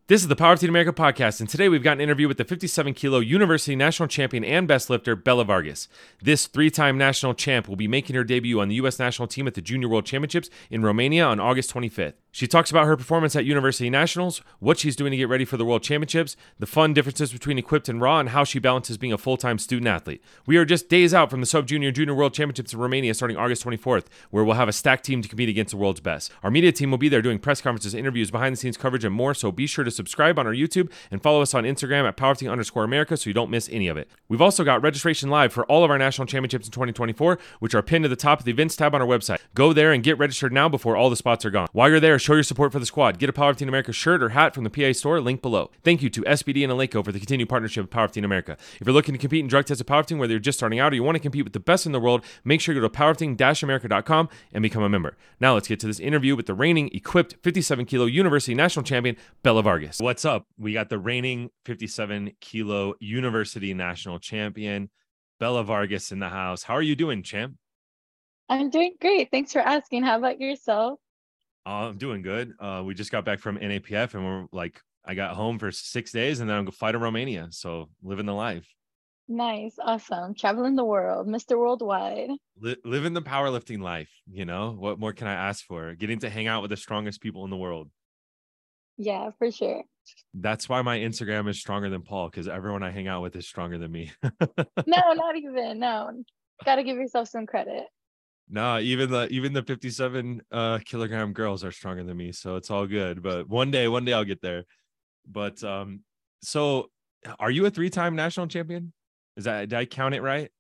This is the Power Team America podcast, and today we've got an interview with the 57 kilo University national champion and best lifter, Bella Vargas. This three-time national champ will be making her debut on the U.S. national team at the Junior World Championships in Romania on August 25th. She talks about her performance at University Nationals, what she's doing to get ready for the World Championships, the fun differences between equipped and raw, and how she balances being a full-time student athlete. We are just days out from the Sub-Junior Junior World Championships in Romania starting August 24th, where we'll have a stacked team to compete against the world's best. Our media team will be there doing press conferences, interviews, behind-the-scenes coverage, and more, so be sure to subscribe on our YouTube and follow us on Instagram at powerlifting_America so you don't miss any of it. We've also got registration live for all of our national championships in 2024, which are pinned to the top of the events tab on our website. Go there and get registered now before all the spots are gone. While you're there, show your support for the squad. Get a Powerlifting America shirt or hat from the PA store, link below. Thank you to SBD and Eleiko for the continued partnership with Powerlifting America. If you're looking to compete in drug-tested powerlifting, whether you're just starting out or you want to compete with the best in the world, make sure you go to powerlifting-america.com and become a member. Now let's get to this interview with the reigning equipped 57 kilo University national champion, Bella Vargas. What's up? We got the reigning 57 kilo University national champion, Bella Vargas, in the house. How are you doing, champ? I'm doing great. Thanks for asking. How about yourself? I'm doing good. We just got back from NAPF and I got home for 6 days and then I'm going to fly to Romania. So living the life. Nice. Awesome. Traveling the world, Mr. Worldwide. Living the powerlifting life. You know, what more can I ask for? Getting to hang out with the strongest people in the world. Yeah, for sure. That's why my Instagram is stronger than Paul, because everyone I hang out with is stronger than me. No, not even. No. Got to give yourself some credit. No, even the 57 kilogram girls are stronger than me, so it's all good. But one day I'll get there. But so are you a three-time national champion? Did I count it right?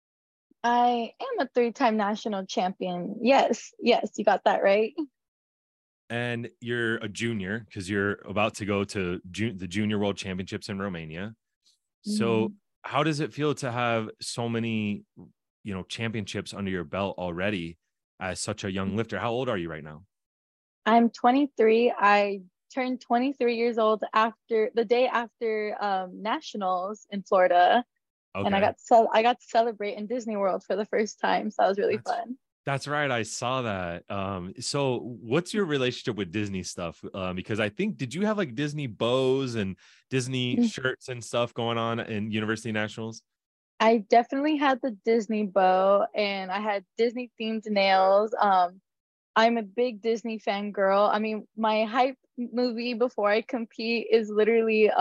I am a three-time national champion. Yes, you got that right. And you're a junior because you're about to go to the Junior World Championships in Romania. So how does it feel to have so many, championships under your belt already as such a young lifter? How old are you right now? I'm 23. I turned 23 years old after the day after nationals in Florida. Okay. And I got to celebrate in Disney World for the first time. So that was really fun. That's right. I saw that. So what's your relationship with Disney stuff? Because I think, did you have like Disney bows and Disney shirts and stuff going on in University Nationals? I definitely had the Disney bow and I had Disney themed nails. I'm a big Disney fan girl. I mean, my hype movie before I compete is literally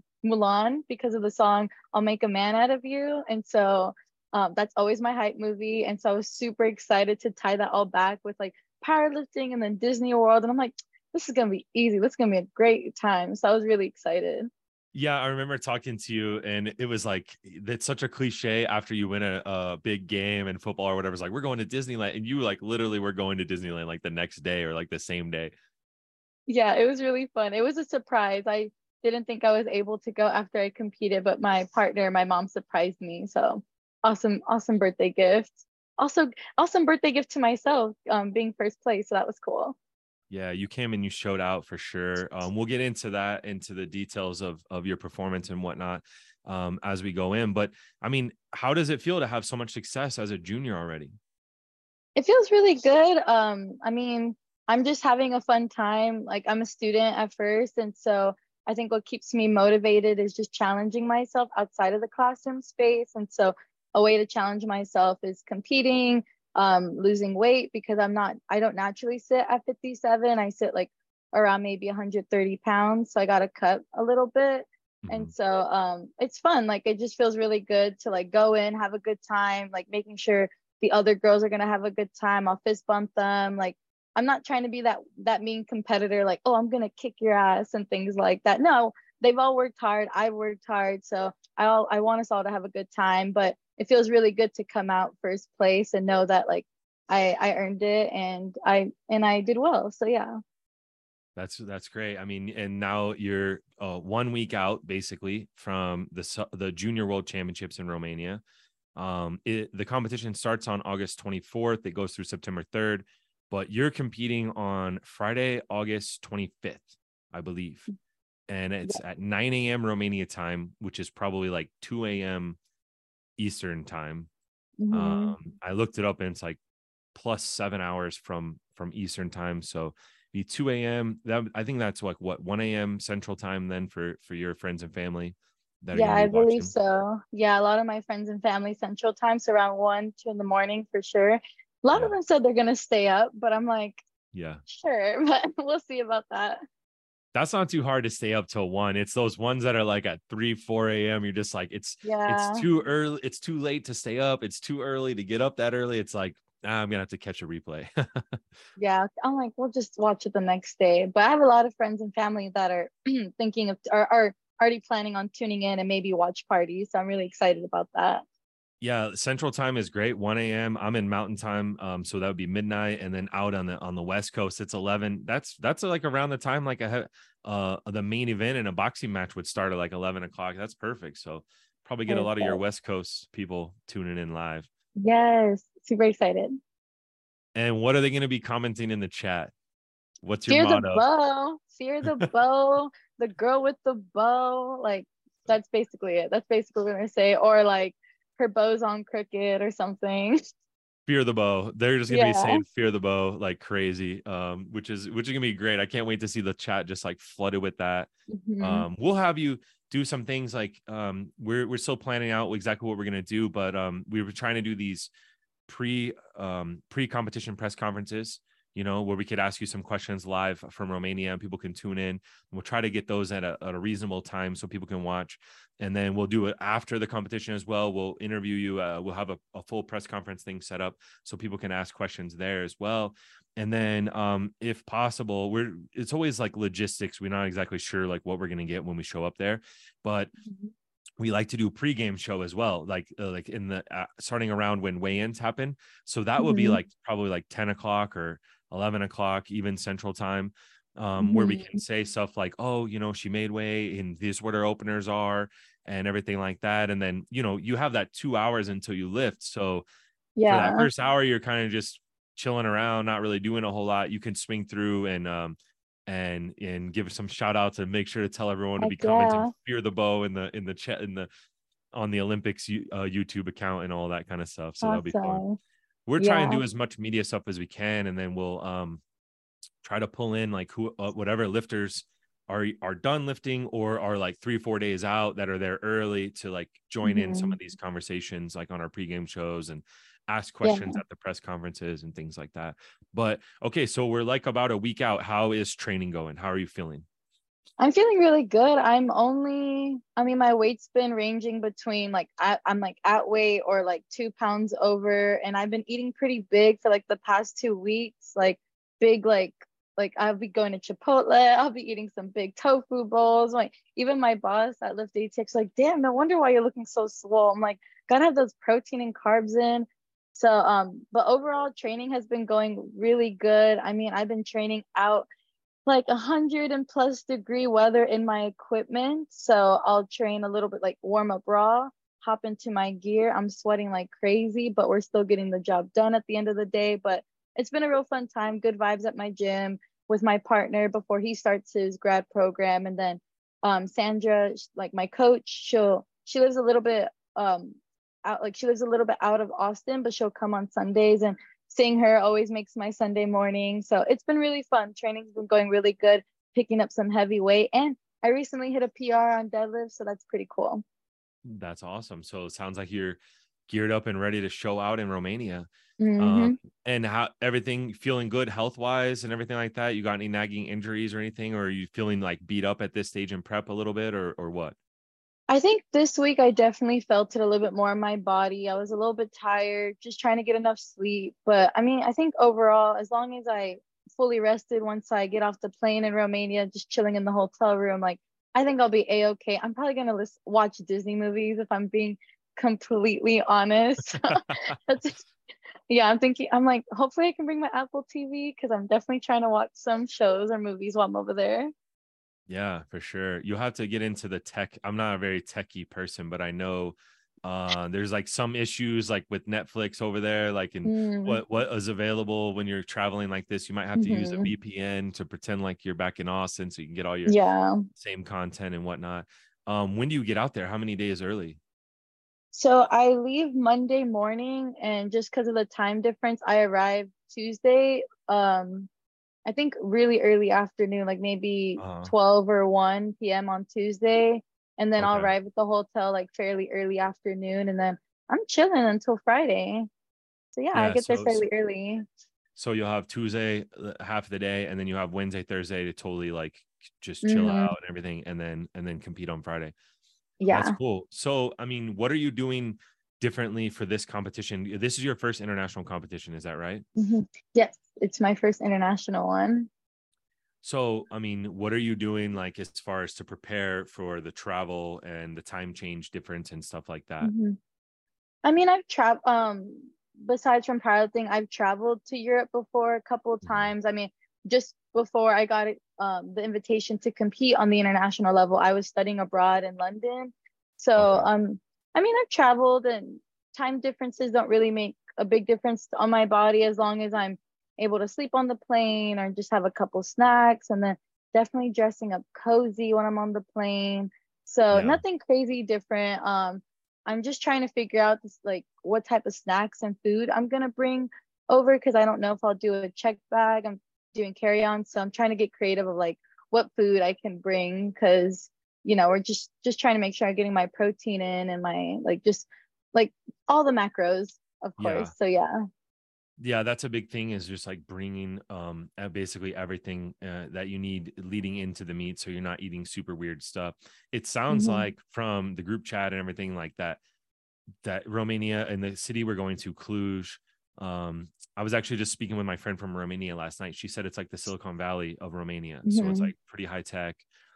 Mulan because of the song I'll Make a Man Out of You. And so that's always my hype movie. And so I was super excited to tie that all back with like powerlifting and then Disney World. And I'm like, this is going to be easy. This is going to be a great time. So I was really excited. Yeah, I remember talking to you and it was like, it's such a cliche after you win a big game in football or whatever. It's like, we're going to Disneyland. And you like literally were going to Disneyland like the next day or like the same day. Yeah, it was really fun. It was a surprise. I didn't think I was able to go after I competed, but my partner, my mom surprised me. So awesome birthday gift. Also, awesome birthday gift to myself, being first place. So that was cool. Yeah, you came and you showed out for sure. We'll get into that, into the details of your performance and whatnot as we go in. But I mean, how does it feel to have so much success as a junior already? It feels really good. I mean, I'm just having a fun time. Like I'm a student at first. And so I think what keeps me motivated is just challenging myself outside of the classroom space. And so a way to challenge myself is competing, losing weight because I don't naturally sit at 57. I sit like around maybe 130 pounds. So I got to cut a little bit. And so it's fun. Like it just feels really good to like go in, have a good time, like making sure the other girls are going to have a good time. I'll fist bump them. Like I'm not trying to be that mean competitor, like, oh, I'm going to kick your ass and things like that. No, they've all worked hard. I've worked hard. So I want us all to have a good time, but it feels really good to come out first place and know that like I earned it and I did well. So yeah. That's great. I mean, and now you're 1 week out basically from the Junior World Championships in Romania. The competition starts on August 24th. It goes through September 3rd, but you're competing on Friday, August 25th, I believe. And it's at 9 a.m. Romania time, which is probably like 2 a.m. Eastern time. I looked it up and it's like plus 7 hours from Eastern time. So be 2 a.m. That I think that's like what 1 a.m. Central Time then for your friends and family that are Yeah, going to I be believe watching. so. Yeah, a lot of my friends and family Central Time, so around 1, 2 in the morning for sure. A lot of Yeah. them said they're gonna stay up, but I'm like, Yeah. sure, but we'll see about that. That's not too hard to stay up till 1. It's those ones that are like at 3, 4 a.m. You're just like, it's Yeah, too early. It's too late to stay up. It's too early to get up that early. It's like, I'm gonna have to catch a replay. yeah. I'm like, we'll just watch it the next day. But I have a lot of friends and family that are thinking of are already planning on tuning in and maybe watch parties. So I'm really excited about that. Yeah, Central Time is great. 1 a.m. I'm in Mountain Time, so that would be midnight, and then out on the West Coast, it's 11. That's like around the time like the main event in a boxing match would start at like 11 o'clock. That's perfect. So probably get a lot of your Perfect. West Coast people tuning in live. Yes, super excited. And what are they going to be commenting in the chat? What's your Fear the motto? bow, fear the bow, the girl with the bow. Like that's basically it. That's basically what I'm gonna say. Or like her bow's on crooked or something. Fear the bow. They're just gonna be Yeah. saying fear the bow like crazy. Which is gonna be great. I can't wait to see the chat just like flooded with that. Hmm. We'll have you do some things like we're still planning out exactly what we're gonna do, but we were trying to do these pre competition press conferences, where we could ask you some questions live from Romania and people can tune in. We'll try to get those at a reasonable time so people can watch, and then we'll do it after the competition as well. We'll interview you. We'll have a full press conference thing set up so people can ask questions there as well. And then if possible, it's always like logistics. We're not exactly sure like what we're going to get when we show up there, but we like to do a pregame show as well, like in the starting around when weigh-ins happen. So that would be Hmm. like probably like 10 o'clock or 11 o'clock, even Central Time, where we can Hmm. say stuff like, oh, she made weight and this what her openers are and everything like that. And then, you have that 2 hours until you lift. So for that Yeah. first hour, you're kind of just chilling around, not really doing a whole lot. You can swing through and give some shout outs and make sure to tell everyone to Heck be commenting yeah. fear the bow in the chat in the on the Olympics YouTube account and all that kind of stuff. So that'll be fun. Awesome. We're trying to Yeah. do as much media stuff as we can, and then we'll try to pull in like whatever lifters are done lifting or are like 3 or 4 days out that are there early to like join in some Hmm. of these conversations like on our pregame shows and ask questions Yeah. at the press conferences and things like that. But okay, so we're like about a week out. How is training going? How are you feeling? I'm feeling really good. I mean, my weight's been ranging between like I'm like at weight or like 2 pounds over, and I've been eating pretty big for like the past 2 weeks. Like big, like I'll be going to Chipotle. I'll be eating some big tofu bowls. Like even my boss at Lift ATX like, damn, no wonder why you're looking so swole. I'm like, gotta have those protein and carbs in. So but overall training has been going really good. I mean, I've been training out like 100 and plus degree weather in my equipment. So I'll train a little bit like warm up raw, hop into my gear. I'm sweating like crazy, but we're still getting the job done at the end of the day. But it's been a real fun time, good vibes at my gym with my partner before he starts his grad program. And then Sandra, like my coach, she lives a little bit out, like she lives a little bit out of Austin, but she'll come on Sundays, and seeing her always makes my Sunday morning. So it's been really fun. Training's been going really good, picking up some heavy weight. And I recently hit a PR on deadlift. So that's pretty cool. That's awesome. So it sounds like you're geared up and ready to show out in Romania. Um, Hmm. and how everything feeling good health wise and everything like that. You got any nagging injuries or anything, or are you feeling like beat up at this stage in prep a little bit, or what? I think this week I definitely felt it a little bit more in my body. I was a little bit tired, just trying to get enough sleep. But I mean, I think overall, as long as I fully rested once I get off the plane in Romania, just chilling in the hotel room, like I think I'll be a-okay. I'm probably gonna watch Disney movies if I'm being completely honest. That's yeah, I'm like, hopefully I can bring my Apple TV because I'm definitely trying to watch some shows or movies while I'm over there. Yeah, for sure. You'll have to get into the tech. I'm not a very techie person, but I know there's like some issues like with Netflix over there, like in Mm, what is available when you're traveling like this. You might have to use a hmm. VPN to pretend like you're back in Austin so you can get all your Yeah. same content and whatnot. When do you get out there? How many days early? So I leave Monday morning, and just because of the time difference, I arrive Tuesday. I think really early afternoon, like maybe Uh, 12 or 1 p.m. on Tuesday. And then I'll okay. arrive at the hotel like fairly early afternoon. And then I'm chilling until Friday. So yeah, I Yeah. get there fairly early. So you'll have Tuesday half of the day, and then you have Wednesday, Thursday to totally like just chill Hmm. out and everything, and then compete on Friday. That's Yeah. cool. So I mean, what are you doing differently for this competition? This is your first international competition, is that right? Hmm. Yes, it's my first international one. So I mean, what are you doing like as far as to prepare for the travel and the time change difference and stuff like that? Hmm. I mean, I've traveled, besides from piloting, I've traveled to Europe before a couple of Mhm. times. I mean, just before I got it, the invitation to compete on the international level, I was studying abroad in London. So, Okay. I mean, I've traveled, and time differences don't really make a big difference on my body as long as I'm able to sleep on the plane or just have a couple snacks, and then definitely dressing up cozy when I'm on the plane. So Yeah. nothing crazy different. I'm just trying to figure out this, like, what type of snacks and food I'm gonna bring over, because I don't know if I'll do a check bag. I'm doing carry on, so I'm trying to get creative of like what food I can bring, because we're just trying to make sure I'm getting my protein in and my, like, just like all the macros, of Yeah. course. So yeah. Yeah, that's a big thing is just like bringing basically everything that you need leading into the meet, so you're not eating super weird stuff. It sounds Hmm. like from the group chat and everything like that, that Romania and the city we're going to, Cluj. I was actually just speaking with my friend from Romania last night. She said it's like the Silicon Valley of Romania, so it's Hmm. like pretty high tech,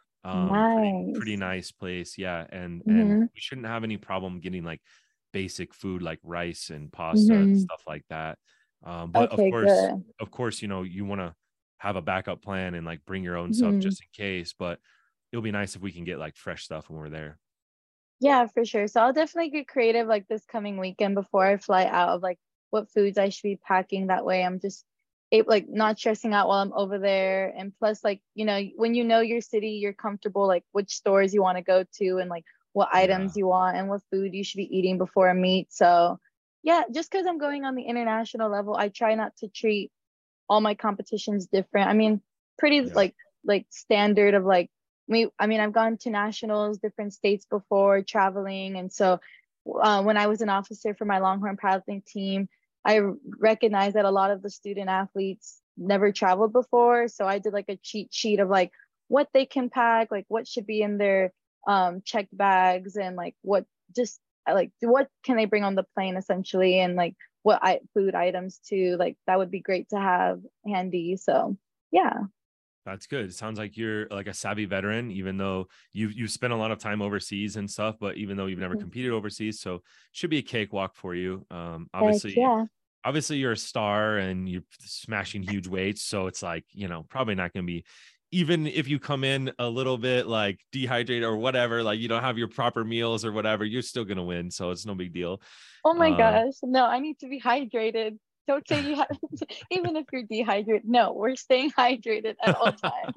pretty Nice. nice place. Yeah, and Hmm. we shouldn't have any problem getting like basic food like rice and pasta and Hmm. stuff like that. But Okay, good. of course, you want to have a backup plan and like bring your own stuff Hmm. just in case. But it'll be nice if we can get like fresh stuff when we're there. Yeah, for sure. So I'll definitely get creative like this coming weekend before I fly out of like what foods I should be packing. That way I'm just like not stressing out while I'm over there. And plus, like, when you know your city, you're comfortable like which stores you want to go to, and like what Yeah. items you want and what food you should be eating before a meet. So yeah, just because I'm going on the international level, I try not to treat all my competitions different. I mean, pretty Yeah. like standard of like me. I mean, I've gone to nationals, different states before traveling, and so when I was an officer for my Longhorn piloting team, I recognized that a lot of the student athletes never traveled before. So I did like a cheat sheet of like what they can pack, like what should be in their checked bags, and like what just like what can they bring on the plane essentially, and like food items too. Like that would be great to have handy. So yeah. That's good. It sounds like you're like a savvy veteran, even though you've spent a lot of time overseas and stuff, but even though you've never Mhm. competed overseas, so should be a cakewalk for you. Heck yeah. Obviously you're a star and you're smashing huge weights, so it's like, probably not going to be, even if you come in a little bit like dehydrated or whatever, like you don't have your proper meals or whatever, you're still going to win, so it's no big deal. Oh my Um, gosh. No, I need to be hydrated. Don't say you have, even if you're dehydrated. No, we're staying hydrated at all times.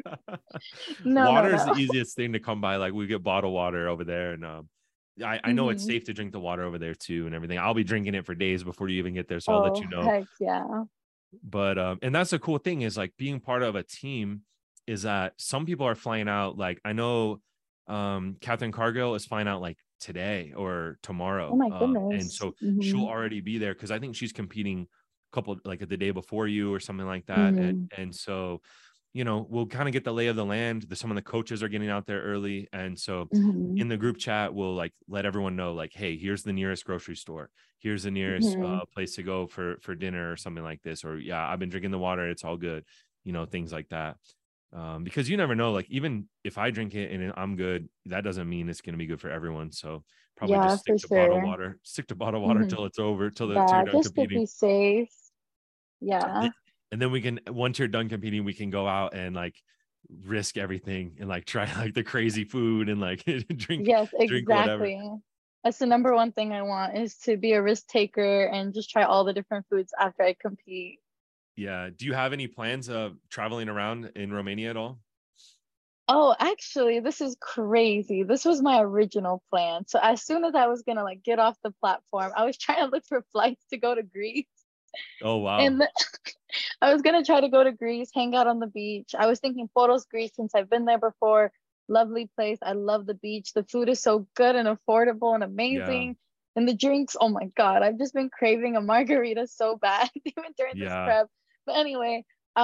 No, no, Water is no. the easiest thing to come by. Like we get bottled water over there, and I know it's Hmm. safe to drink the water over there too, and everything. I'll be drinking it for days before you even get there, so I'll let Oh, you know. heck yeah. But and that's the cool thing is like being part of a team is that some people are flying out. Like I know, Catherine Cargill is flying out like today or Oh tomorrow, my and goodness. so she'll Hmm. already be there because I think she's competing a couple like the day before you or something like that, Hmm. and so we'll kind of get the lay of the land. Some of the coaches are getting out there early. And so Hmm. in the group chat, we'll like let everyone know, like, hey, here's the nearest grocery store. Here's the nearest Hmm. place to go for dinner or something like this. Or yeah, I've been drinking the water. It's all good. Things like that. Because you never know, like even if I drink it and I'm good, that doesn't mean it's going to be good for everyone. So probably Yeah, just for sure. stick to bottled water Hmm. till it's over, till you're Yeah, done just to competing. be safe. Yeah. And then we can, once you're done competing, we can go out and like risk everything and like try like the crazy food and like Yes, drink whatever. exactly. That's the number one thing I want, is to be a risk taker and just try all the different foods after I compete. Yeah, do you have any plans of traveling around in Romania at all? Oh, actually, this is crazy. This was my original plan. So as soon as I was gonna like get off the platform, I was trying to look for flights to go to Greece. Oh wow. And I was gonna try to go to Greece, hang out on the beach. I was thinking Poros, Greece, since I've been there before. Lovely place. I love the beach. The food is so good and affordable and Yeah. amazing. And the drinks, oh my God, I've just been craving a margarita so bad, even during this Yeah. prep. But anyway,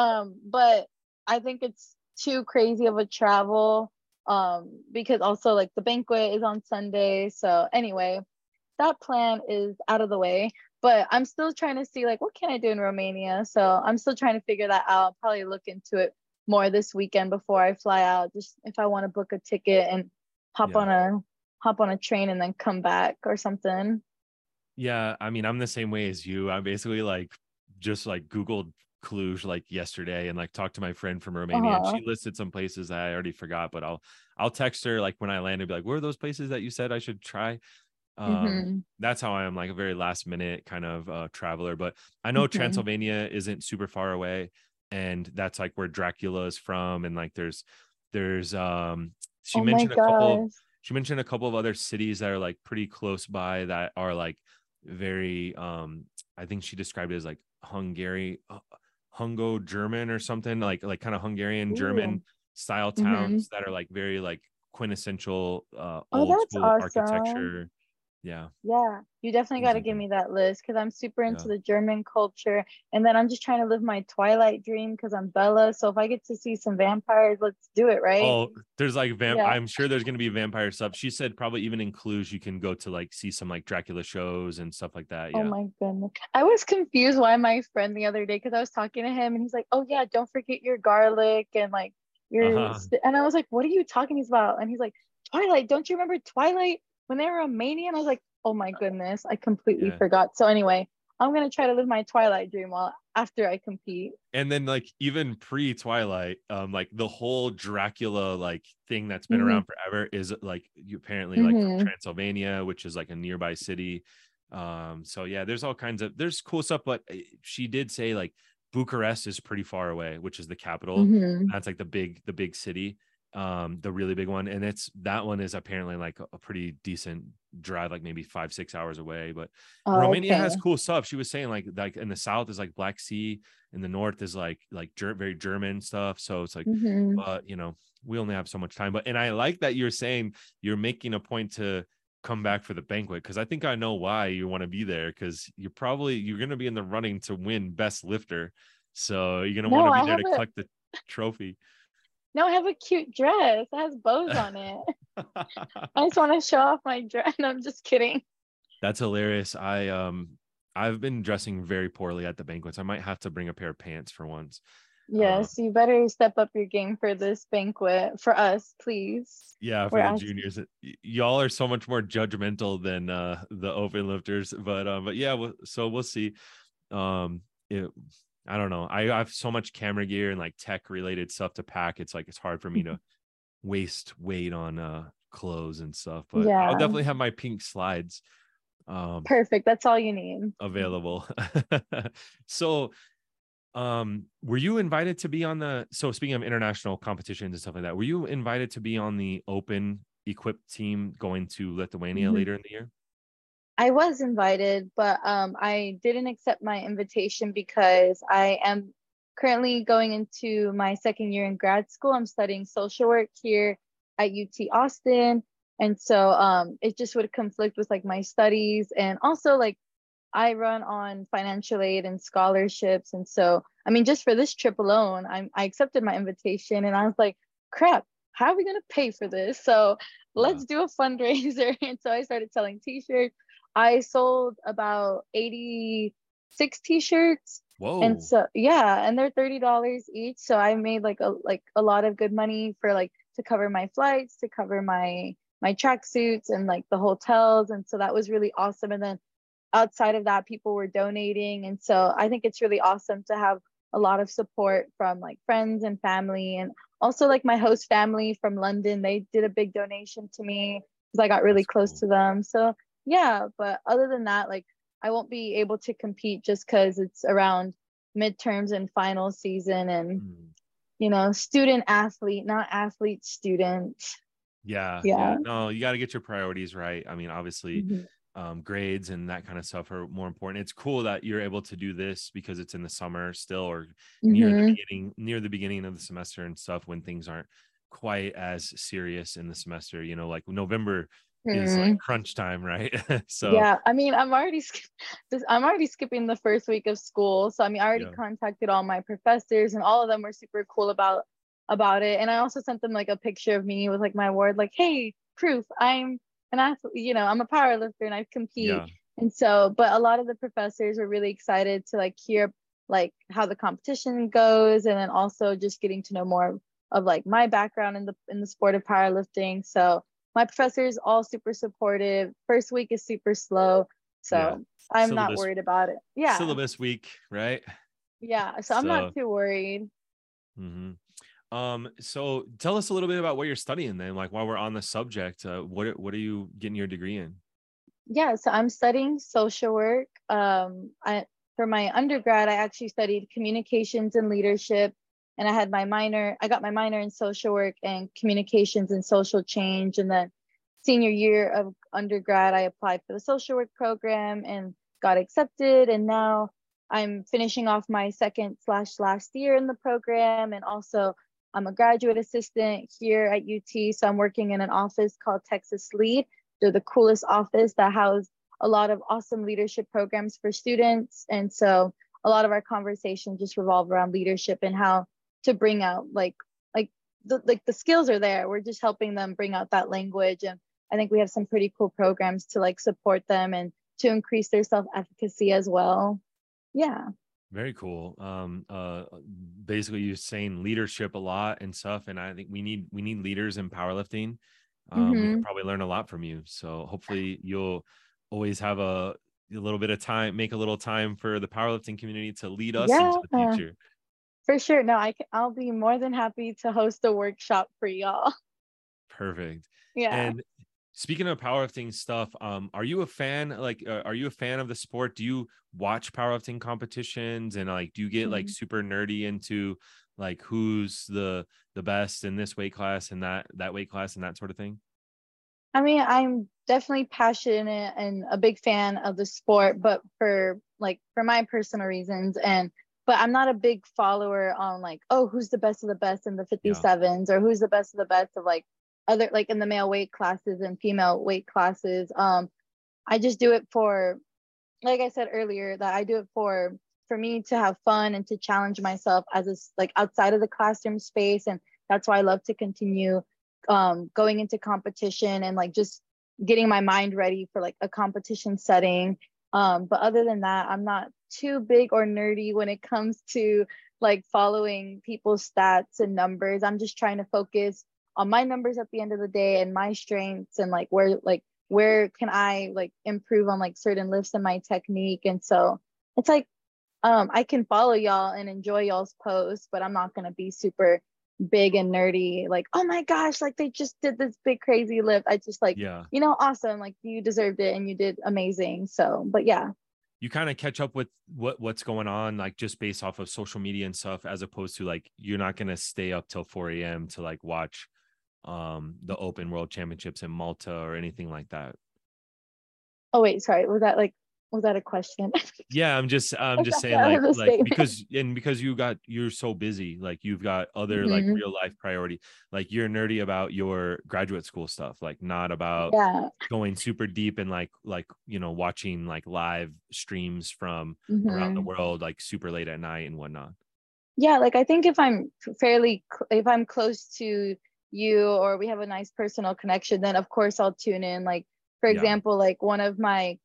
but I think it's too crazy of a travel, because also like the banquet is on Sunday. So anyway, that plan is out of the way, but I'm still trying to see like what can I do in Romania. So I'm still trying to figure that out. I'll probably look into it more this weekend before I fly out, just if I want to book a ticket and hop Yeah. on a hop on a train and then come back or something. Yeah. I mean, I'm the same way as you. I basically like just like Googled Cluj like yesterday and like talked to my friend from Romania, and Uh-huh. she listed some places that I already forgot, but I'll text her like when I land and be like, where are those places that you said I should try? Mm-hmm. That's how I am, like a very last minute kind of traveler. But I know Mm-hmm. Transylvania isn't super far away, and that's like where Dracula is from. And like there's she Oh my mentioned a couple of gosh. she mentioned a couple of other cities that are like pretty close by that are like very I think she described it as like Hungary Hungo German or something, like kind of Hungarian Ooh. German style Mm-hmm. towns that are like very like quintessential Oh, old that's school awesome. architecture. Yeah, Yeah, you definitely got things to like give that. me that list because I'm super into Yeah. the German culture. And then I'm just trying to live my Twilight dream because I'm Bella. So if I get to see some vampires, let's do it, right? Oh, there's like Yeah. I'm sure there's gonna be vampire stuff. She said probably even in Cluj you can go to like see some like Dracula shows and stuff like that. Oh Yeah. my goodness. I was confused why my friend the other day, because I was talking to him and he's like, oh yeah, don't forget your garlic and like Uh-huh. and I was like, what are you talking about? And he's like, Twilight, don't you remember Twilight when they were a mania? And I was like, oh my goodness, I completely Yeah. forgot. So anyway, I'm gonna try to live my Twilight dream while after I compete. And then like even pre-Twilight, like the whole Dracula like thing that's been Hmm. around forever is like you apparently like from Hmm. Transylvania, which is like a nearby city. So yeah, there's cool stuff, but she did say like Bucharest is pretty far away, which is the capital. Hmm. That's like the big city, the really big one, and that one is apparently like a pretty decent drive, like maybe 5-6 hours away. But Oh, Romania okay. has cool stuff. She was saying like in the south is like Black Sea, in the north is very German stuff. So it's like, Hmm. we only have so much time. And I like that you're saying you're making a point to come back for the banquet, because I think I know why you want to be there, because you're going to be in the running to win best lifter, so you're going to want No, to be I there have to a collect the trophy. no, I have a cute dress. It has bows on it. I just want to show off my dress. No, I'm just kidding. That's hilarious. I've been dressing very poorly at the banquets. I might have to bring a pair of pants for once. um Yes, you better step up your game for this banquet for us, please. Yeah, We're for the asking. juniors. Y'all are so much more judgmental than the open lifters, but yeah, so we'll see. Um it, I don't know. I have so much camera gear and like tech related stuff to pack. It's hard for me to waste weight on clothes and stuff, but I'll Yeah, definitely have my pink slides um perfect. That's all you need. available. So were you invited to be on so speaking of international competitions and stuff like that, were you invited to be on the open equipped team going to Lithuania Mhm. later in the year? I was invited, but I didn't accept my invitation because I am currently going into my second year in grad school. I'm studying social work here at UT Austin. And so it just would conflict with like my studies, and also like I run on financial aid and scholarships. And so, I mean, just for this trip alone, I accepted my invitation and I was like, crap, how are we going to pay for this? So Yeah. let's do a fundraiser. And so I started selling t-shirts. I sold about 86 t-shirts. And Whoa. so, yeah, and they're $30 each. So I made like a lot of good money for like to cover my flights, to cover my tracksuits and like the hotels. And so that was really awesome. And then outside of that, people were donating. And so I think it's really awesome to have a lot of support from like friends and family. And also like my host family from London, they did a big donation to me because I got really That's close cool. to them. So yeah, but other than that, like I won't be able to compete just because it's around midterms and final season. And Mm. student athlete, not athlete student. Yeah, Yeah. yeah. No, you got to get your priorities right. I mean, obviously, Mhm. grades and that kind of stuff are more important. It's cool that you're able to do this because it's in the summer still, or Mm-hmm. near the beginning of the semester and stuff, when things aren't quite as serious in the semester, like November is like Mm-hmm. crunch time, right? So Yeah, I mean, I'm already skipping the first week of school. So I mean, I already yeah, contacted all my professors, and all of them were super cool about it. And I also sent them like a picture of me with like my award, like, hey, proof, I'm an athlete, I'm a power lifter and I compete. yeah, And so, but a lot of the professors were really excited to like hear like how the competition goes, and then also just getting to know more of like my background in the sport of powerlifting. So my professors all super supportive. First week is super slow, yeah. so I'm not Syllabus worried about it. Yeah, syllabus week, right? yeah. So I'm not So too worried. mhm. So tell us a little bit about what you're studying then, like while we're on the subject. What are you getting your degree in? Yeah, so I'm studying social work. I For my undergrad, I actually studied communications and leadership, and I had my minor. I got my minor in social work and communications and social change. And then senior year of undergrad, I applied for the social work program and got accepted. And now I'm finishing off my second slash last year in the program, and also I'm a graduate assistant here at UT. So I'm working in an office called Texas Lead. They're the coolest office that house a lot of awesome leadership programs for students. And so a lot of our conversations just revolve around leadership and how to bring out the skills are there. We're just helping them bring out that language. And I think we have some pretty cool programs to like support them and to increase their self-efficacy as well. Yeah. Very cool. Basically you're saying leadership a lot and stuff, and I think we need leaders in powerlifting. We could Mm-hmm. probably learn a lot from you. So hopefully you'll always have a little bit of time, make a little time for the powerlifting community to lead us into Yeah, the future. for sure. No, I'll be more than happy to host a workshop for y'all. Perfect. Yeah. And speaking of powerlifting stuff, are you a fan? Are you a fan of the sport? Do you watch powerlifting competitions, and like, do you get like Mhm. super nerdy into like who's the best in this weight class and that weight class and that sort of thing? I mean, I'm definitely passionate and a big fan of the sport, but for my personal reasons. And but I'm not a big follower on like, oh, who's the best of the best in the Yeah, 57s, or who's the best of the best of like other like in the male weight classes and female weight classes. I just do it for, like I said earlier, that I do it for me to have fun and to challenge myself as like outside of the classroom space. And that's why I love to continue going into competition and like just getting my mind ready for like a competition setting. But other than that, I'm not too big or nerdy when it comes to like following people's stats and numbers. I'm just trying to focus on my numbers at the end of the day and my strengths, and where can I like improve on like certain lifts in my technique. And so it's like I can follow y'all and enjoy y'all's posts, but I'm not gonna be super big and nerdy, like, oh my gosh, like they just did this big crazy lift. I just like, yeah. awesome, like you deserved it and you did amazing. So, but yeah. You kind of catch up with what's going on, like just based off of social media and stuff, as opposed to like you're not gonna stay up till 4 a.m. to like watch the Open World Championships in Malta or anything like that. Oh wait, sorry. Was that a question? Yeah, I'm I just thought saying that like was a like statement. because you're so busy, like you've got other like Hmm. real life priority. Like you're nerdy about your graduate school stuff, like not about Yeah. going super deep and like watching like live streams from around the Hmm. world like super late at night and whatnot. Yeah, like I think if I'm close to you or we have a nice personal connection, then of course I'll tune in. Like for Yeah, example, like one of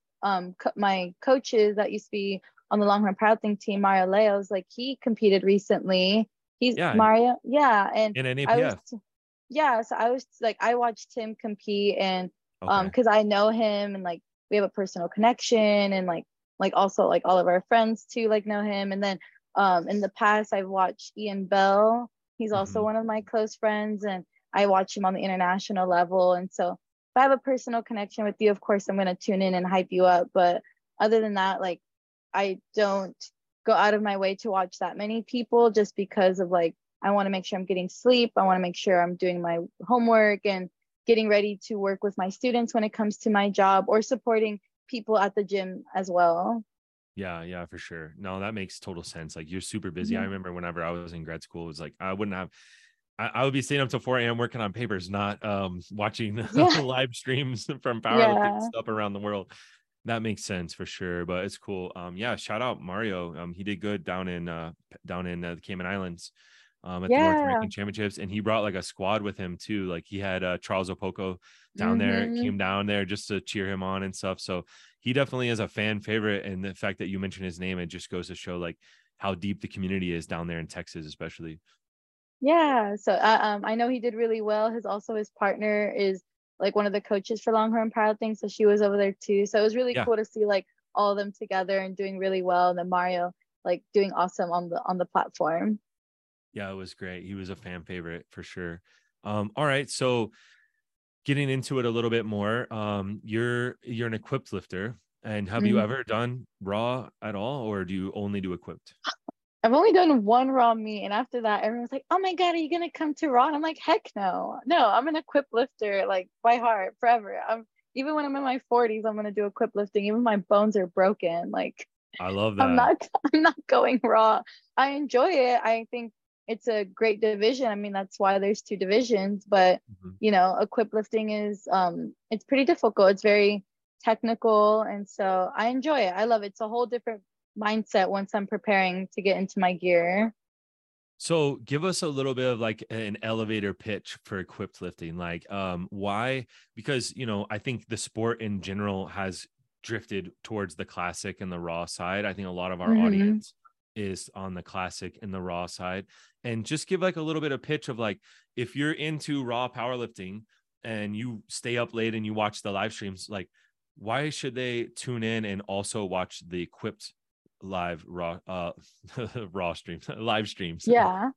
my coaches that used to be on the Longhorn powerlifting team, Mario Leos, like he competed recently. He's yeah, Mario, yeah, and in I was NAPF. yeah, so I was like I watched him compete, and Okay. because I know him and like we have a personal connection, and like also like all of our friends too like know him. And then in the past, I've watched Ian Bell. He's also Hmm. one of my close friends, and I watch him on the international level. And so, if I have a personal connection with you, of course, I'm going to tune in and hype you up. But other than that, like, I don't go out of my way to watch that many people just because of like, I want to make sure I'm getting sleep. I want to make sure I'm doing my homework and getting ready to work with my students when it comes to my job or supporting people at the gym as well. Yeah, yeah, for sure. No, that makes total sense. Like you're super busy. I Mhm. remember whenever I was in grad school, it was like I wouldn't have I would be staying up till 4 a.m. working on papers, not watching Yeah. live streams from powerlifting Yeah. stuff around the world. That makes sense for sure, but it's cool. Yeah, shout out Mario. He did good down in the Cayman Islands at the North Yeah. American Championships, and he brought like a squad with him too. Like he had Charles Opoko down there, Mhm. came down there just to cheer him on and stuff. So he definitely is a fan favorite, and the fact that you mentioned his name, it just goes to show like how deep the community is down there in Texas, especially. Yeah. So I know he did really well. His partner is like one of the coaches for Longhorn Powerlifting, so she was over there too. So it was really Yeah, cool to see like all of them together and doing really well, and then Mario like doing awesome on the platform. yeah, it was great. He was a fan favorite for sure. All right, so getting into it a little bit more, you're an equipped lifter, and have you Mhm. ever done raw at all, or do you only do equipped? I've only done one raw meet, and after that, everyone's like, "Oh my God, are you gonna come to raw?" And I'm like, "Heck no, no! I'm an equipped lifter, like by heart, forever. I'm even when I'm in my 40s, I'm gonna do equipped lifting. Even my bones are broken. Like I love I'm that. not, I'm not going raw. I enjoy it. I think it's a great division. I mean, that's why there's two divisions. But Mhm. equipped lifting is, it's pretty difficult. It's very technical, and so I enjoy it. I love it. It's a whole different mindset once I'm preparing to get into my gear. So give us a little bit of like an elevator pitch for equipped lifting. Like why? Because I think the sport in general has drifted towards the classic and the raw side. I think a lot of our Hmm. audience is on the classic and the raw side. And just give like a little bit of pitch of like if you're into raw powerlifting and you stay up late and you watch the live streams, like why should they tune in and also watch the equipped live raw raw streams live streams? Yeah.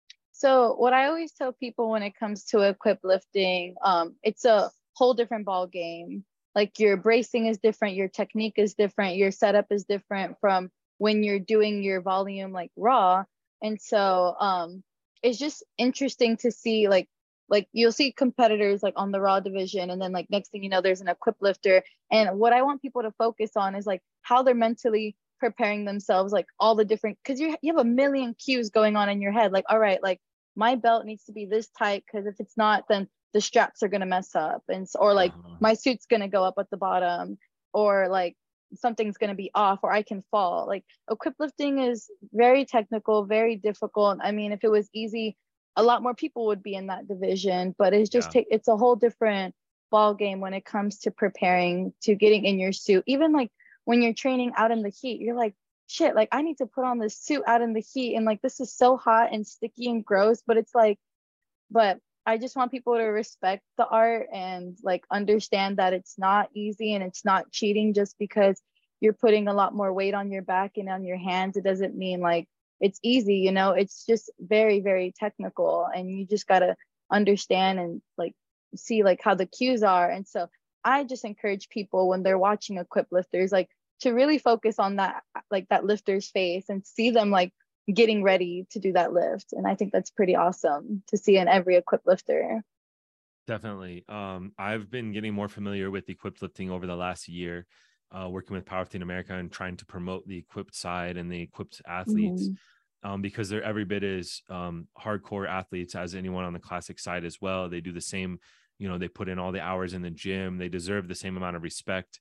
So what I always tell people when it comes to equip lifting, it's a whole different ball game. Like your bracing is different, your technique is different, your setup is different from when you're doing your volume like raw. And so it's just interesting to see like you'll see competitors like on the raw division, and then like next thing you know there's an equip lifter. And what I want people to focus on is like how they're mentally preparing themselves, like all the different, because you have a million cues going on in your head, like all right, like my belt needs to be this tight because if it's not, then the straps are going to mess up, and or like Uh-huh. my suit's going to go up at the bottom, or like something's going to be off, or I can fall. Like equip lifting is very technical, very difficult. I mean, if it was easy, a lot more people would be in that division, but Yeah. it's a whole different ball game when it comes to preparing to getting in your suit. Even like when you're training out in the heat, you're like, shit, like I need to put on this suit out in the heat, and like this is so hot and sticky and gross, but it's like, but I just want people to respect the art and like understand that it's not easy and it's not cheating. Just because you're putting a lot more weight on your back and on your hands, it doesn't mean like it's easy, it's just very, very technical, and you just got to understand and like see like how the cues are. And so I just encourage people when they're watching equip lifters, like to really focus on that, like that lifter's face, and see them like getting ready to do that lift. And I think that's pretty awesome to see in every equipped lifter. Definitely. I've been getting more familiar with equipped lifting over the last year, working with Powerlifting America and trying to promote the equipped side and the equipped athletes, Hmm. because they're every bit as hardcore athletes as anyone on the classic side as well. They do the same, they put in all the hours in the gym. They deserve the same amount of respect.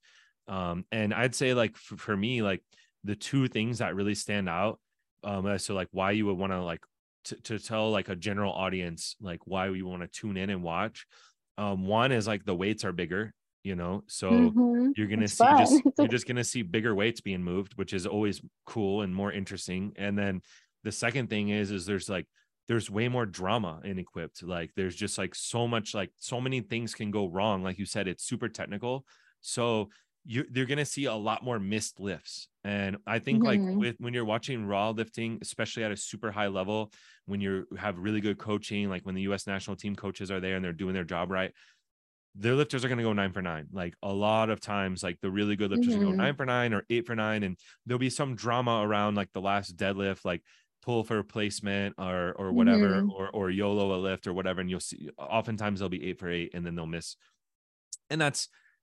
And I'd say like for me, like the two things that really stand out, so like why you would want to like to tell like a general audience like why we want to tune in and watch. One is like the weights are bigger, so Hmm. you're gonna It's see fun. just you're just gonna see bigger weights being moved, which is always cool and more interesting. And then the second thing is there's way more drama in equipped. Like there's just like so much, like so many things can go wrong. Like you said, it's super technical. So they're going to see a lot more missed lifts. And I think like Hmm. when you're watching raw lifting, especially at a super high level, when you have really good coaching, like when the US national team coaches are there and they're doing their job right, their lifters are going to go 9 for 9. Like a lot of times, like the really good lifters are going to go Hmm. 9 for 9 or 8 for 9. And there'll be some drama around like the last deadlift, like pull for replacement or whatever, Hmm. or YOLO a lift or whatever. And you'll see oftentimes they'll be 8 for 8 and then they'll miss. And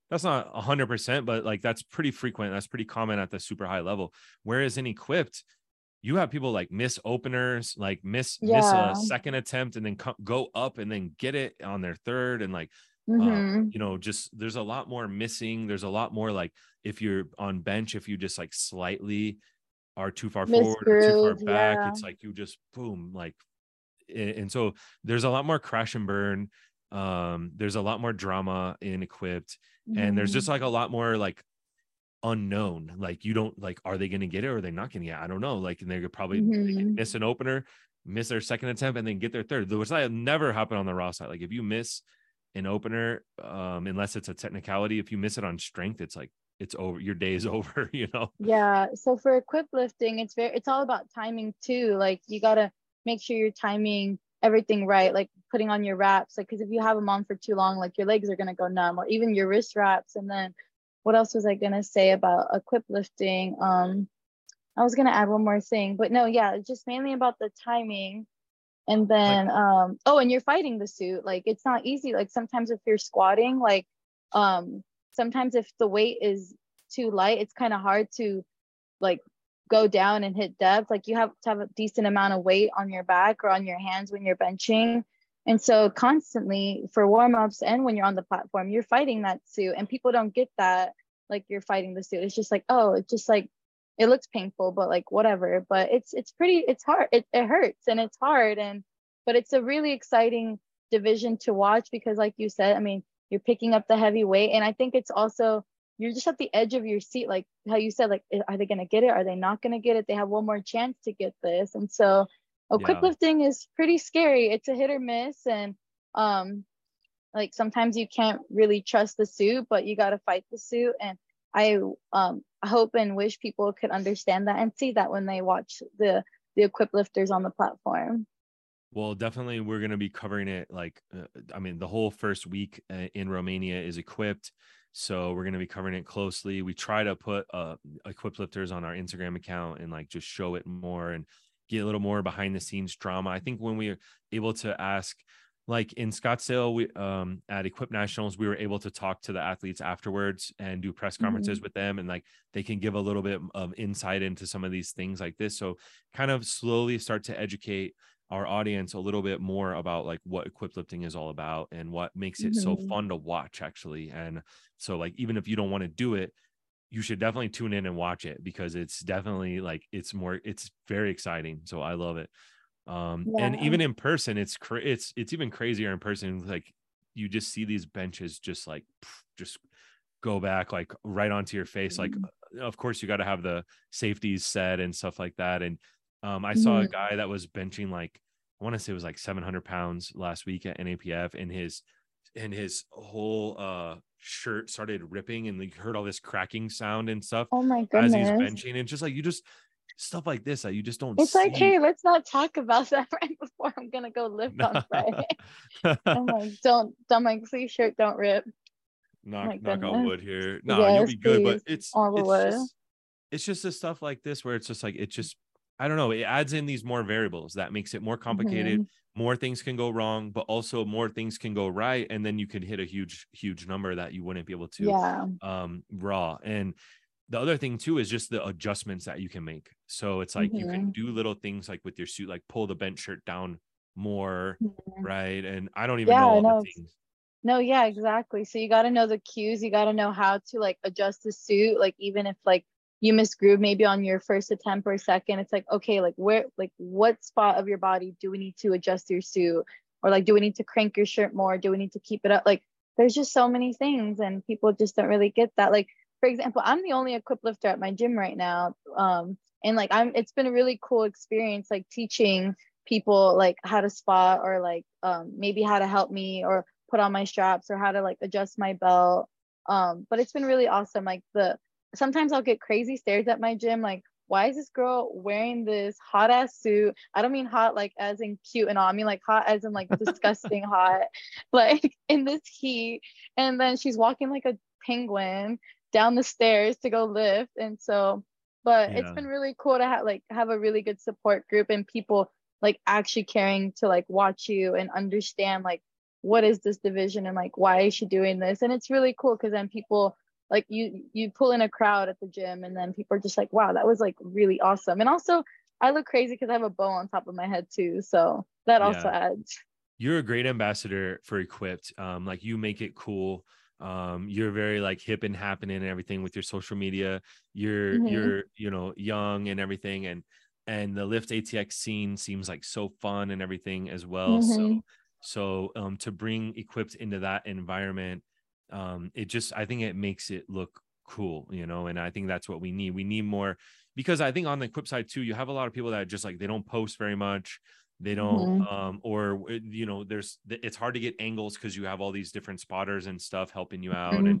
that's not 100%, but like that's pretty frequent. That's pretty common at the super high level. Whereas in equipped, you have people like miss openers, like miss a Yeah. second attempt and then go up and then get it on their third, and like Mm-hmm. just there's a lot more missing. There's a lot more like if you're on bench, if you just like slightly are too far Miss forward or too far Groove. back, Yeah. it's like you just boom, like, and so there's a lot more crash and burn. There's a lot more drama in equipped, and there's Mm-hmm. just like a lot more like unknown. Like you don't like, are they going to get it or are they not going to get it? I don't know. Like, and they're probably they can Mm-hmm. miss an opener, miss their second attempt, and then get their third, which that never happened on the raw side. Like if you miss an opener, unless it's a technicality, if you miss it on strength, it's like it's over. Your day is over, you know? Yeah. So for equip lifting, it's all about timing too. Like you gotta make sure you're timing everything right, like putting on your wraps. Like because if you have them on for too long, like your legs are gonna go numb, or even your wrist wraps. And then what else was I gonna say about equip lifting? I was gonna add one more thing, but no, yeah, it's just mainly about the timing. And Like, then oh, and you're fighting the suit. Like it's not easy. Like sometimes if you're squatting, like um sometimes if the weight is too light, it's kind of hard to like go down and hit depth. Like you have to have a decent amount of weight on your back or on your hands when you're benching. And so constantly for warm-ups and when you're on the platform, you're fighting that suit. And people don't get that, like you're fighting the suit. It's just like, oh, it's just like it looks painful, but like whatever. But it's pretty, it's hard. It hurts and it's hard. And but it's a really exciting division to watch because like you said, I mean, you're picking up the heavy weight. And I think it's also you're just at the edge of your seat, like how you said, like, are they going to get it? Are they not going to get it? They have one more chance to get this. And so, equip yeah. lifting is pretty scary. It's a hit or miss. And, like, sometimes you can't really trust the suit, but you got to fight the suit. And I hope and wish people could understand that and see that when they watch the equip lifters on the platform. Well, definitely we're going to be covering it. Like, I mean, the whole first week in Romania is equipped. So we're going to be covering it closely. We try to put equipped lifters on our Instagram account and like just show it more and get a little more behind the scenes drama. I think when we are able to ask, like in Scottsdale, we at Equip Nationals, we were able to talk to the athletes afterwards and do press conferences Mm-hmm. with them, and like they can give a little bit of insight into some of these things like this. So kind of slowly start to educate our audience a little bit more about like what equip lifting is all about and what makes it so Mm-hmm. fun to watch actually. And so like even if you don't want to do it, you should definitely tune in and watch it because it's definitely like it's very exciting. So I love it. And Yeah. even in person, it's even crazier in person. Like you just see these benches just like just go back like right onto your face. Like of course you got to have the safeties set and stuff like that. And I saw a Mm-hmm. guy that was benching like I want to say it was like 700 pounds last week at NAPF, and his whole shirt started ripping, and you heard all this cracking sound and stuff Oh my as he's goodness. benching, and just like you just stuff like this that you just don't It's like, see. hey, let's not talk about that right before I'm gonna go lift on Friday. I'm like, don't make please shirt don't rip. knock My knock on goodness. wood here. No, you'll Yes, be good, but please. All the way. it's just the stuff like this where it's just like it just I don't know, it adds in these more variables that makes it more complicated. Hmm. More things can go wrong, but also more things can go right, and then you could hit a huge number that you wouldn't be able to Yeah. raw. And the other thing too is just the adjustments that you can make. So it's like you can Hmm. do little things like with your suit, like pull the bench shirt down more, right? And I don't even Yeah, know I all the know. things. No, yeah, exactly. So you got to know the cues. You got to know how to like adjust the suit. Like even if like you misgroove maybe on your first attempt or second, it's like okay, like where, like what spot of your body do we need to adjust your suit, or like do we need to crank your shirt more? Do we need to keep it up? Like there's just so many things, and people just don't really get that. Like for example, I'm the only equip lifter at my gym right now, and like it's been a really cool experience, like teaching people like how to spot or like maybe how to help me or put on my straps or how to like adjust my belt. But it's been really awesome. Like the sometimes I'll get crazy stares at my gym, like, why is this girl wearing this hot ass suit? I don't mean hot like as in cute and all. I mean like hot as in like disgusting hot, like in this heat. And then she's walking like a penguin down the stairs to go lift. And so, but it's Yeah. been really cool to have a really good support group and people like actually caring to like watch you and understand like what is this division and like why is she doing this? And it's really cool because then people like you pull in a crowd at the gym and then people are just like, wow, that was like really awesome. And also I look crazy because I have a bow on top of my head too. So that also Yeah. adds. You're a great ambassador for Equipped. Like you make it cool. You're very like hip and happening and everything with your social media. Hmm. You're you know young and everything, and the Lift ATX scene seems like so fun and everything as well. Hmm. So to bring Equipped into that environment, it just I think it makes it look cool, you know, and I think that's what we need. We need more because I think on the Equip side too, you have a lot of people that just like they don't post very much, they don't Hmm. or you know there's it's hard to get angles because you have all these different spotters and stuff helping you out. Hmm. And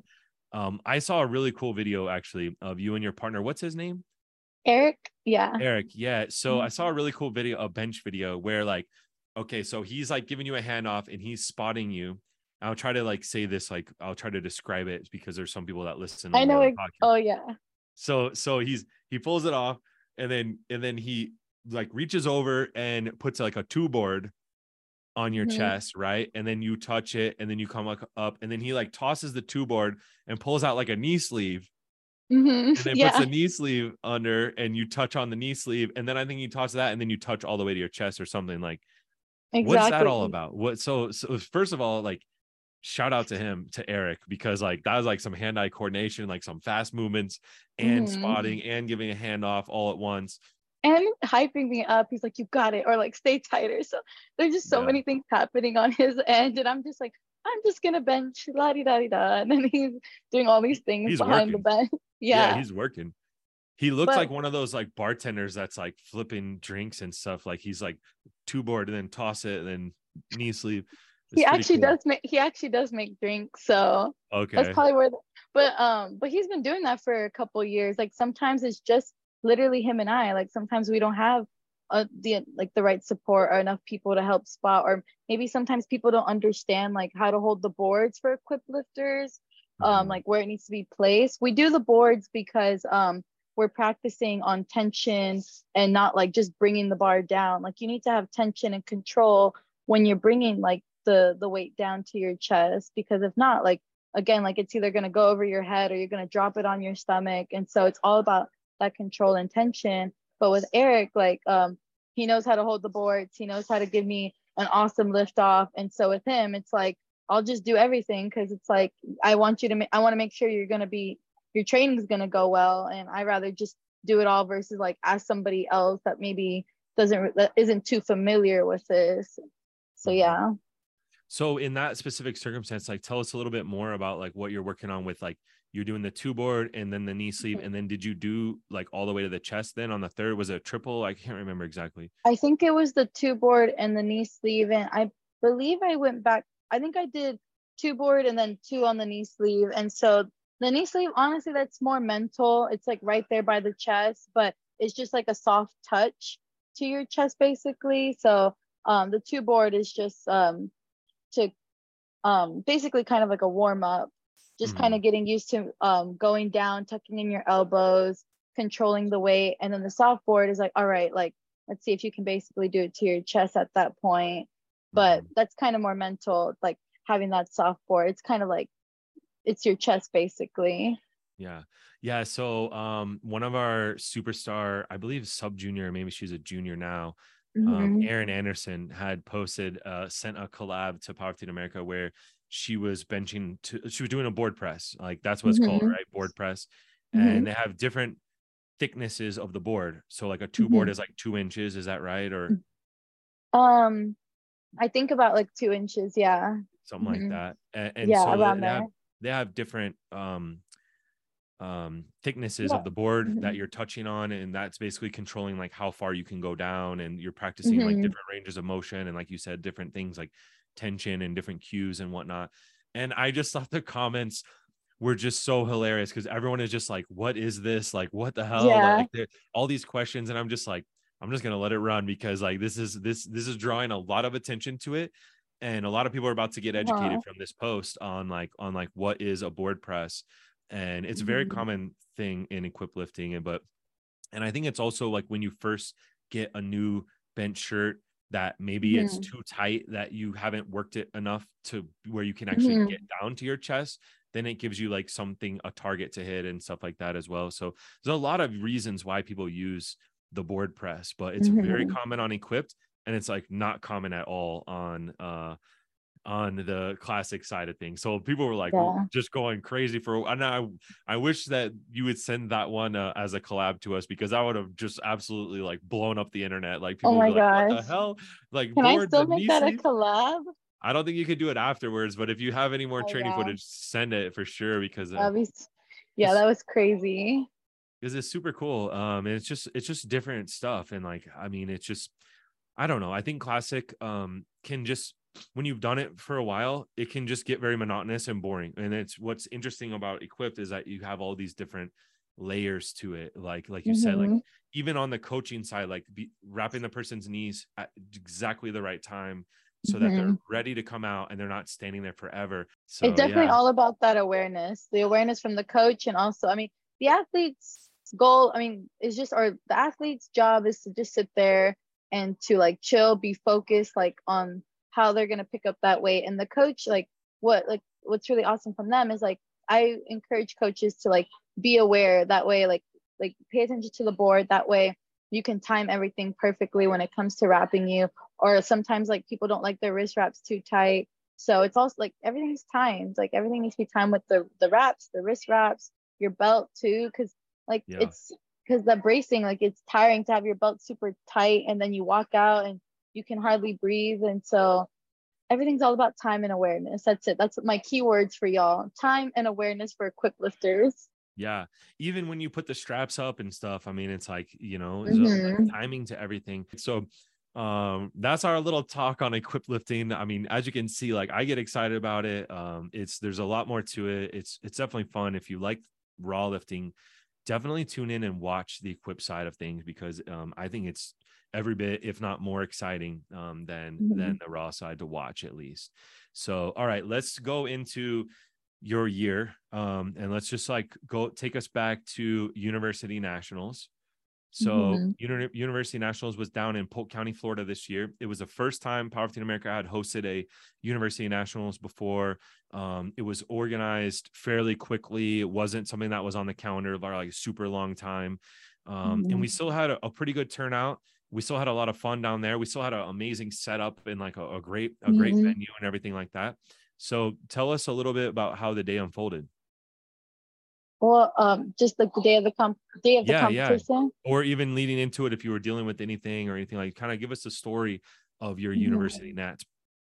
I saw a really cool video actually of you and your partner. What's his name? Eric, yeah. Eric. Yeah, so I saw a really cool video, a bench video where like okay, so he's like giving you a handoff and he's spotting you. I'll try to like say this, like I'll try to describe it because there's some people that listen I only know on it. podcast. Oh yeah. So he pulls it off and then he like reaches over and puts like a two board on your Hmm. chest, right? And then you touch it and then you come up and then he like tosses the two board and pulls out like a knee sleeve Hmm. and then puts Yeah, the knee sleeve under and you touch on the knee sleeve and then I think you toss that and then you touch all the way to your chest or something. Like what's that all exactly. about? What so first of all, like shout out to him, to Eric, because like that was like some hand-eye coordination, like some fast movements and Hmm. spotting and giving a handoff all at once. And hyping me up. He's like, you got it, or like stay tighter. So there's just so Yeah, many things happening on his end. And I'm just like, I'm just gonna bench la di da di da. And then he's doing all these things he's behind the working. bench. Yeah, Yeah. he's working. He looks But like one of those like bartenders that's like flipping drinks and stuff. Like he's like two board and then toss it and then knee sleeve. It's pretty cool. he actually does make drinks. So that's Okay. probably where but he's been doing that for a couple years. Like sometimes it's just literally him and I. Like sometimes we don't have the right support or enough people to help spot, or maybe sometimes people don't understand like how to hold the boards for equipped lifters, Mhm. like where it needs to be placed. We do the boards because we're practicing on tension and not like just bringing the bar down. Like you need to have tension and control when you're bringing like the weight down to your chest, because if not, like again, like it's either going to go over your head or you're going to drop it on your stomach. And so it's all about that control and tension. But with Eric, like he knows how to hold the boards, he knows how to give me an awesome lift off. And so with him, it's like I'll just do everything because it's like I want you to I want to make sure you're going to be your training is going to go well, and I rather just do it all versus like ask somebody else that maybe that isn't too familiar with this. So Mhm. yeah. So in that specific circumstance, like tell us a little bit more about like what you're working on with like you're doing the two board and then the knee sleeve. And then did you do like all the way to the chest then on the third? Was it a triple? I can't remember exactly. I think it was the two board and the knee sleeve. And I believe I went back. I think I did two board and then two on the knee sleeve. And so the knee sleeve, honestly, that's more mental. It's like right there by the chest, but it's just like a soft touch to your chest, basically. So the two board is just to basically kind of like a warm up, just kind Mhm. of getting used to going down, tucking in your elbows, controlling the weight. And then the soft board is like, all right, like let's see if you can basically do it to your chest at that point. But Mhm. that's kind of more mental, like having that soft board. It's kind of like it's your chest basically. Yeah. Yeah. So one of our superstar, I believe sub junior, maybe she's a junior now. Hmm. Erin Anderson had posted, sent a collab to Power Team America where she was she was doing a board press. Like that's what it's called, Hmm. right? Board press. Hmm. And they have different thicknesses of the board. So like a two board Hmm. is like 2 inches. Is that right? Or um I think about like 2 inches, yeah. something like Hmm. that. And Yeah, so around they there. have different thicknesses Yeah. of the board Hmm. that you're touching on, and that's basically controlling like how far you can go down, and you're practicing like Hmm. different ranges of motion and like you said different things like tension and different cues and whatnot. And I just thought the comments were just so hilarious because everyone is just like, what is this, like what the hell, Yeah. like all these questions, and I'm just like, I'm just gonna let it run because like this is drawing a lot of attention to it, and a lot of people are about to get educated Uh-huh. from this post on like what is a board press. And it's a very Hmm. common thing in equip lifting. And I think it's also like when you first get a new bench shirt, that maybe it's Mhm. too tight, that you haven't worked it enough to where you can actually get Mhm. down to your chest, then it gives you like something, a target to hit and stuff like that as well. So there's a lot of reasons why people use the board press, but it's very Mhm. common on equipped, and it's like not common at all on the classic side of things. So people were like Yeah. just going crazy for, and I wish that you would send that one as a collab to us, because I would have just absolutely like blown up the internet. Like Oh people would my be like, what gosh. the hell? Like Can I boards still and make knee that a sleeves. collab? I don't think you could do it afterwards, but if you have any more Oh training yeah. footage, send it for sure, because That'd be, yeah, it's that was crazy. super cool. And it's just different stuff. And like, I mean, it's just, I don't know. I think classic can just, when you've done it for a while, it can just get very monotonous and boring. And it's what's interesting about equipped is that you have all these different layers to it. Like you said, like Mhm. even on the coaching side, like wrapping the person's knees at exactly the right time so that they're Mhm. ready to come out and they're not standing there forever. It's So definitely yeah, all about that awareness, the awareness from the coach. And also, I mean, the athlete's goal, I mean, is just, or the athlete's job is to just sit there and to like chill, be focused, like on how they're going to pick up that weight. And the coach, like what's really awesome from them is like, I encourage coaches to like be aware that way, like pay attention to the board. That way you can time everything perfectly when it comes to wrapping you. Or sometimes like people don't like their wrist wraps too tight, so it's also like everything's timed. Like everything needs to be timed with the wraps, the wrist wraps, your belt too, because like yeah. it's because the bracing, like it's tiring to have your belt super tight and then you walk out and you can hardly breathe. And so everything's all about time and awareness. That's it. That's my keywords for y'all. Time and awareness for equipped lifters. Yeah. Even when you put the straps up and stuff, I mean, it's like, there's a Mm-hmm. timing to everything. So that's our little talk on equipped lifting. I mean, as you can see, like I get excited about it. There's a lot more to it. It's definitely fun. If you like raw lifting, definitely tune in and watch the equipped side of things, because I think it's every bit, if not more exciting Mm-hmm. than the raw side to watch at least. So, all right, let's go into your year, and let's just like go take us back to University Nationals. So Mm-hmm. University Nationals was down in Polk County, Florida this year. It was the first time Powerlifting America had hosted a University Nationals before. It was organized fairly quickly. It wasn't something that was on the calendar for like a super long time. And Mm-hmm. we still had a pretty good turnout. We still had a lot of fun down there. We still had an amazing setup and like a great Mm-hmm. venue and everything like that. So tell us a little bit about how the day unfolded. Well, just like the day of the Yeah, yeah. competition. Or even leading into it, if you were dealing with anything or anything, like kind of give us the story of your university Mhm. nats.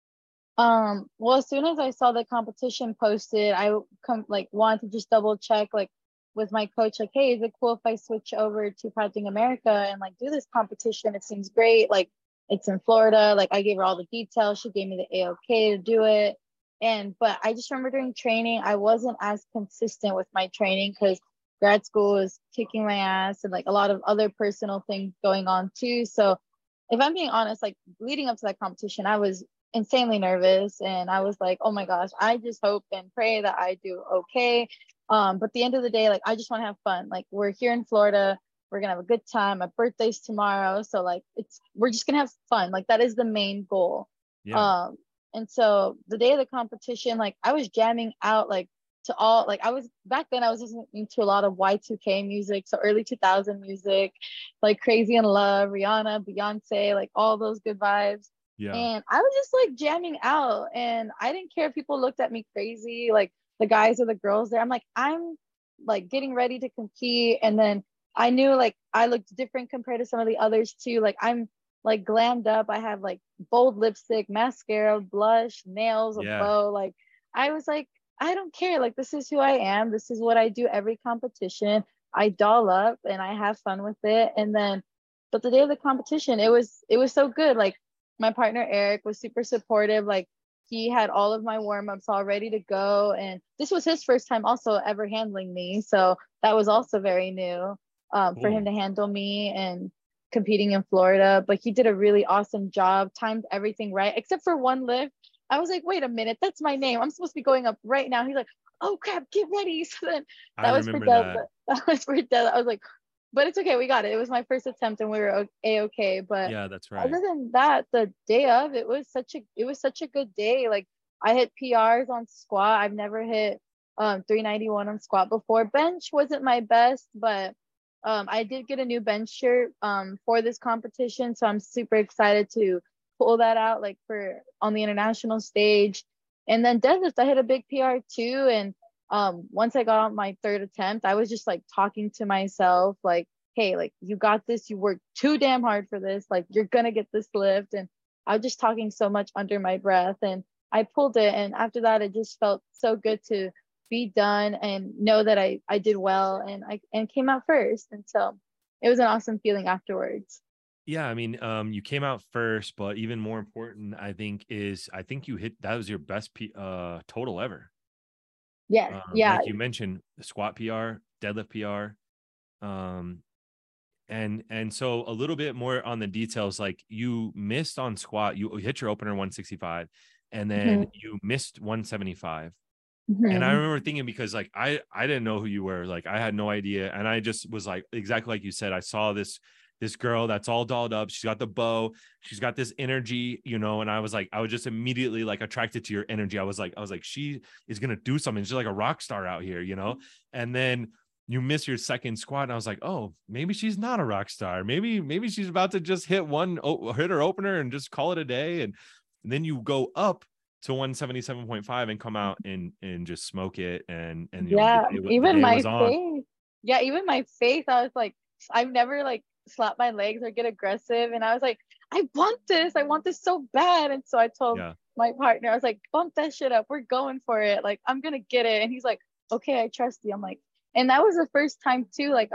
Well, as soon as I saw the competition posted, I come like wanted to just double check like with my coach, like, hey, is it cool if I switch over to Powerlifting America and like do this competition? It seems great. Like it's in Florida. Like I gave her all the details. She gave me the A-OK to do it. But I just remember during training, I wasn't as consistent with my training because grad school was kicking my ass and like a lot of other personal things going on too. So if I'm being honest, like leading up to that competition, I was insanely nervous and I was like, oh my gosh, I just hope and pray that I do okay. But at the end of the day, like I just want to have fun. Like we're here in Florida, we're gonna have a good time. My birthday's tomorrow, so like we're just gonna have fun. Like that is the main goal. Yeah. Um, and so the day of the competition, like I was jamming out like to all like I was back then I was listening to a lot of Y2K music, so early 2000 music, like Crazy in Love, Rihanna, Beyonce, like all those good vibes. Yeah. And I was just like jamming out and I didn't care if people looked at me crazy, like the guys or the girls there. I'm like, I'm like getting ready to compete. And then I knew like I looked different compared to some of the others too. Like I'm like glammed up. I have like bold lipstick, mascara, blush, nails, a Yeah. bow. Like I was like, I don't care. Like this is who I am. This is what I do every competition. I doll up and I have fun with it. And then but the day of the competition, it was so good. Like my partner Eric was super supportive. Like he had all of my warm-ups all ready to go. And this was his first time also ever handling me. So that was also very new for him Cool. to handle me and competing in Florida. But he did a really awesome job, timed everything right, except for one lift. I was like, wait a minute, that's my name. I'm supposed to be going up right now. He's like, oh crap, get ready. So then I that was for remember Dell. that. That was for Dell. I was like, but it's okay. We got it. It was my first attempt and we were a-okay. But Yeah, that's right. other than that, the day of it was such a good day. Like I hit PRs on squat. I've never hit 391 on squat before. Bench wasn't my best, but I did get a new bench shirt for this competition. So I'm super excited to pull that out like for on the international stage. And then deadlift, I hit a big PR too. And once I got on my third attempt, I was just like talking to myself like, hey, like you got this, you worked too damn hard for this, like you're gonna get this lift. And I was just talking so much under my breath and I pulled it. And after that, it just felt so good to be done and know that I did well and I came out first. And so it was an awesome feeling afterwards. Yeah, I mean, you came out first, but even more important, I think you hit that was your best total ever. Yes. Yeah. Like you mentioned, the squat PR, deadlift PR, um, and so a little bit more on the details. Like you missed on squat, you hit your opener 165, and then Hmm. you missed 175. And I Hmm. remember thinking because like I didn't know who you were, like I had no idea, and I just was like exactly like you said. I saw this girl that's all dolled up. She's got the bow. She's got this energy, you know. And I was just immediately like attracted to your energy. I was like, she is gonna do something. She's like a rock star out here, you know. And then you miss your second squat, and I was like, oh, maybe she's not a rock star. Maybe she's about to just hit hit her opener and just call it a day. And then you go up to 177.5 and come out and just smoke it and you know Yeah. the Even day my was on. face. Yeah. Even my face, I was like, I've never like slapped my legs or get aggressive. And I was like, I want this. I want this so bad. And so I told Yeah. my partner, I was like, bump that shit up. We're going for it. Like, I'm going to get it. And he's like, okay, I trust you. I'm like, and that was the first time too. Like,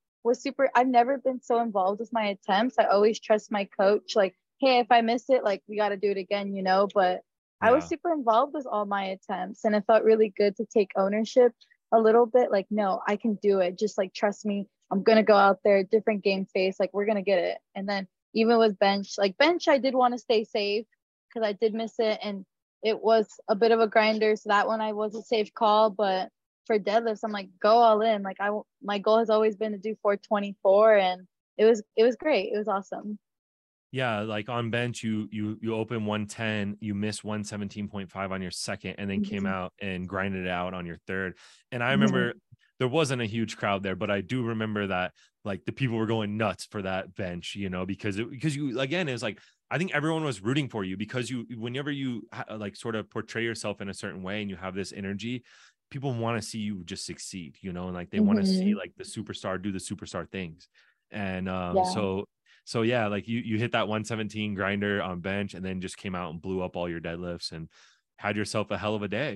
I've never been so involved with my attempts. I always trust my coach. Like, hey, if I miss it, like, we got to do it again, you know? But I was Yeah. super involved with all my attempts and it felt really good to take ownership a little bit. Like, no, I can do it. Just like, trust me. I'm going to go out there, different game face. Like, we're going to get it. And then even with bench, like bench, I did want to stay safe because I did miss it. And it was a bit of a grinder. So that one I was a safe call. But for deadlifts, I'm like, go all in. Like, my goal has always been to do 424. And it was great. It was awesome. Yeah, like on bench, you open 110, you miss 117.5 on your second, and then came Mhm. out and grinded it out on your third. And I remember Mhm. there wasn't a huge crowd there, but I do remember that like the people were going nuts for that bench, you know, because you again, it was like I think everyone was rooting for you because you whenever you like sort of portray yourself in a certain way and you have this energy, people want to see you just succeed, you know, and like they want to see Mhm. like the superstar do the superstar things. And Yeah. so yeah, like you hit that 117 grinder on bench and then just came out and blew up all your deadlifts and had yourself a hell of a day.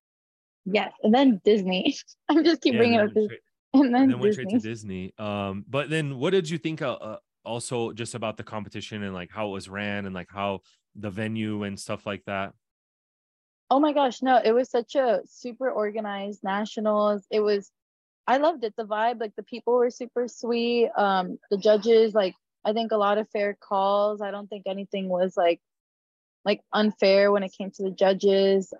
Yes. And then Disney. I just keep Yeah, and bringing then up this. And then went straight to Disney. Disney. But then what did you think also just about the competition and like how it was ran and like how the venue and stuff like that? Oh my gosh, no, it was such a super organized nationals. I loved it. The vibe, like the people were super sweet. The judges, like I think a lot of fair calls. I don't think anything was like unfair when it came to the judges.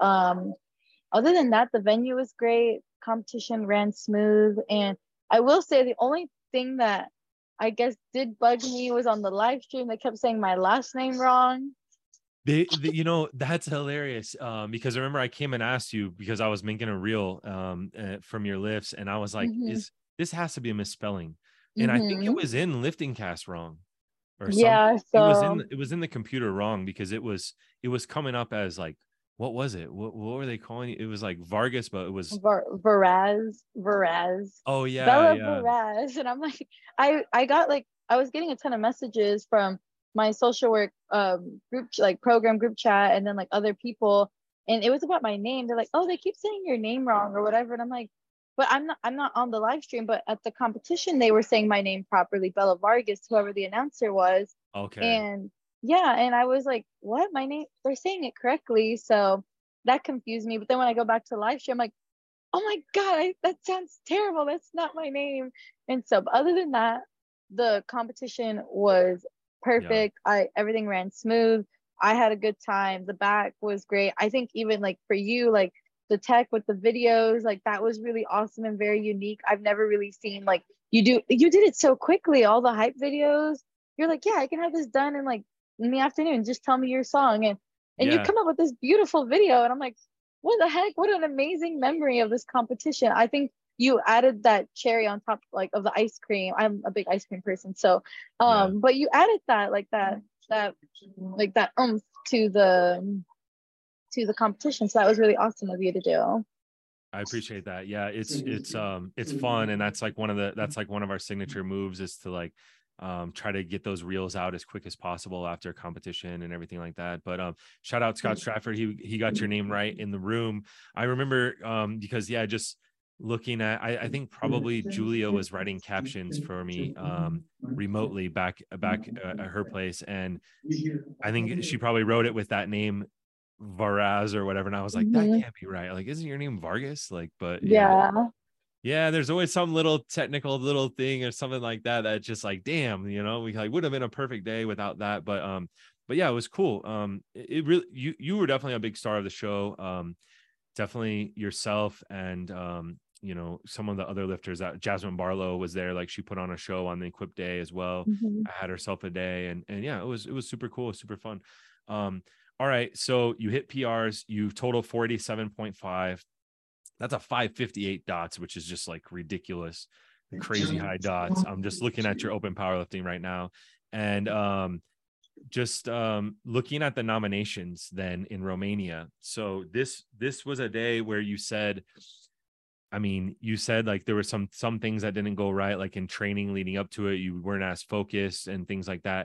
Other than that, the venue was great. Competition ran smooth. And I will say the only thing that I guess did bug me was on the live stream. They kept saying my last name wrong. You know, that's hilarious. Because I remember I came and asked you because I was making a reel from your lifts, and I was like, Hmm. "Is this has to be a misspelling?" And I think it Hmm. was in lifting cast wrong or something. Yeah, so It was in the computer wrong because it was coming up as like what was it? What were they calling it? It was like Vargas, but it was Varaz, oh yeah, Bella yeah. Varaz, and I'm like, I got like I was getting a ton of messages from my social work group like program group chat, and then like other people, and it was about my name. They're like, oh, they keep saying your name wrong or whatever, and I'm like, but I'm not on the live stream, but at the competition they were saying my name properly, Bella Vargas, whoever the announcer was, Okay. and yeah, and I was like, what? My name? They're saying it correctly, so that confused me. But then when I go back to live stream, I'm like, oh my God, that sounds terrible. That's not my name. And so, but other than that, the competition was Yeah. perfect. Everything ran smooth. I had a good time. The back was great. I think even like for you, like the tech with the videos, like that was really awesome and very unique. I've never really seen like you did it so quickly, all the hype videos. You're like, yeah, I can have this done in like in the afternoon. Just tell me your song, and you Yeah. come up with this beautiful video, and I'm like, what the heck? What an amazing memory of this competition. I think you added that cherry on top like of the ice cream. I'm a big ice cream person, so Yeah. but you added that that like that to the competition. So that was really awesome of you to do. I appreciate that. Yeah, it's fun, and that's like one of our signature moves is to like try to get those reels out as quick as possible after a competition and everything like that. But shout out Scott Stratford. He got your name right in the room. I remember because yeah, just looking at I think probably Julia was writing captions for me remotely back at her place, and I think she probably wrote it with that name Varaz or whatever. And I was like, that Hmm. can't be right. Like, isn't your name Vargas? Like, but you know, Yeah. yeah, there's always some little technical little thing or something like that that's just like, damn, you know, we like would have been a perfect day without that. But yeah, it was cool. It really you were definitely a big star of the show. Definitely yourself and you know, some of the other lifters that Jasmine Barlow was there, like she put on a show on the equip day as well. Hmm. I had herself a day and yeah, it was super cool, super fun. All right, so you hit PRs, you total 487.5. That's a 558 dots, which is just like ridiculous, crazy high dots. I'm just looking at your open powerlifting right now. And just looking at the nominations then in Romania. So this was a day where you said, I mean, you said like there were some things that didn't go right, like in training leading up to it, you weren't as focused and things like that.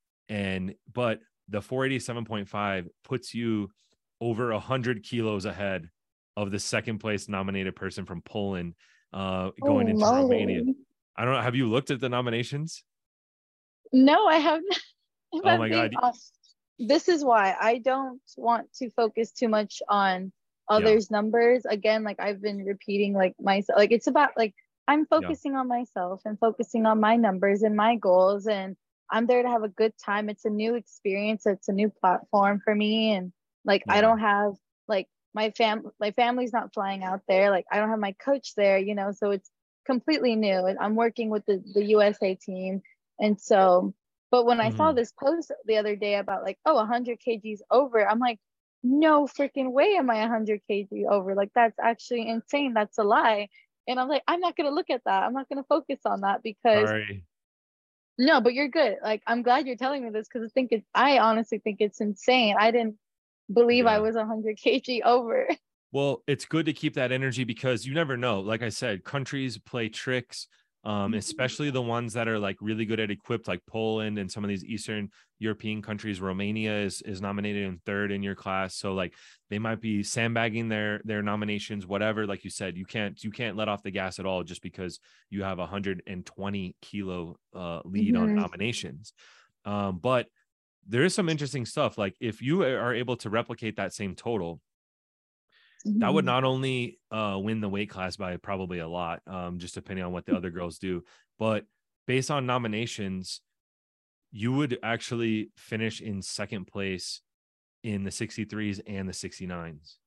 But the 487.5 puts you over 100 kilos ahead of the second place nominated person from Poland going Holy into Romania. moly. I don't know. Have you looked at the nominations? No, I have not. If Oh I'm my being God. honest, this is why I don't want to focus too much on Yeah. others' numbers. Again, like I've been repeating, like myself, like it's about like I'm Yeah. focusing on myself and focusing on my numbers and my goals, and I'm there to have a good time. It's a new experience. It's a new platform for me, and like I Yeah. don't have like my family's not flying out there. Like I don't have my coach there, so it's completely new. And I'm working with the USA team, and so but when I saw Mhm. this post the other day about like, oh, 100 kgs over, I'm like, no freaking way am I 100 kg over. Like, that's actually insane. That's a lie. And I'm like, I'm not going to look at that. I'm not going to focus on that because Sorry. no, but you're good. Like, I'm glad you're telling me this because I honestly think it's insane. I didn't believe I Yeah. was 100 kg over. Well, it's good to keep that energy because you never know. Like I said, countries play tricks, especially the ones that are like really good at equipped, like Poland and some of these Eastern European countries. Romania is nominated in third in your class, so like they might be sandbagging their nominations, whatever. Like you said, you can't let off the gas at all just because you have a 120 kilo lead on Hmm. nominations. But there is some interesting stuff. Like if you are able to replicate that same total, that would Hmm. not only win the weight class by probably a lot, just depending on what the other girls do, but based on nominations, you would actually finish in second place in the 63s and the 69s.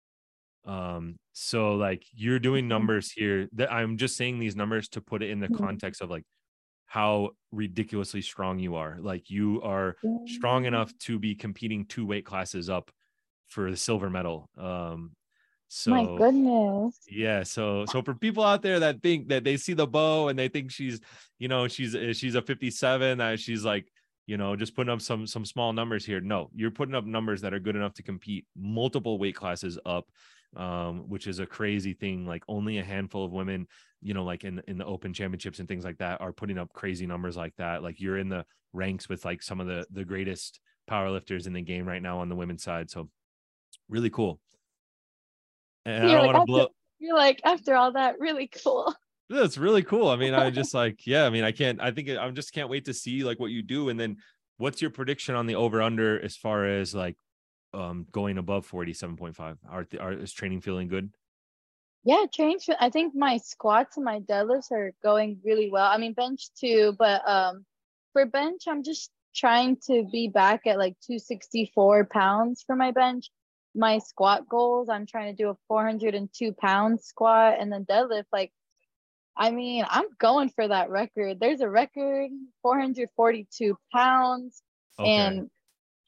So like you're doing numbers here that I'm just saying these numbers to put it in the context of like how ridiculously strong you are. Like you are strong enough to be competing two weight classes up for the silver medal. My So goodness. yeah, so for people out there that think that they see the bow and they think she's, you know, she's a 57, that she's like, you know, just putting up some small numbers here. No, you're putting up numbers that are good enough to compete multiple weight classes up, which is a crazy thing. Like only a handful of women, you know, like in the open championships and things like that are putting up crazy numbers like that. Like you're in the ranks with like some of the greatest powerlifters in the game right now on the women's side. So really cool. And I You're don't like want to after blow. you're like after all that, really cool. That's really cool. I mean, I just like, yeah, I mean, I think I just can't wait to see like what you do. And then what's your prediction on the over under as far as like going above 47.5? Is training feeling good? Yeah, change. I think my squats and my deadlifts are going really well. I mean, bench too, but for bench, I'm just trying to be back at like 264 pounds for my bench. my squat goals. I'm trying to do a 402-pound squat and then deadlift. Like, I mean, I'm going for that record. There's a record, 442 pounds, Okay. and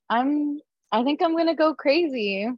I think I'm gonna go crazy,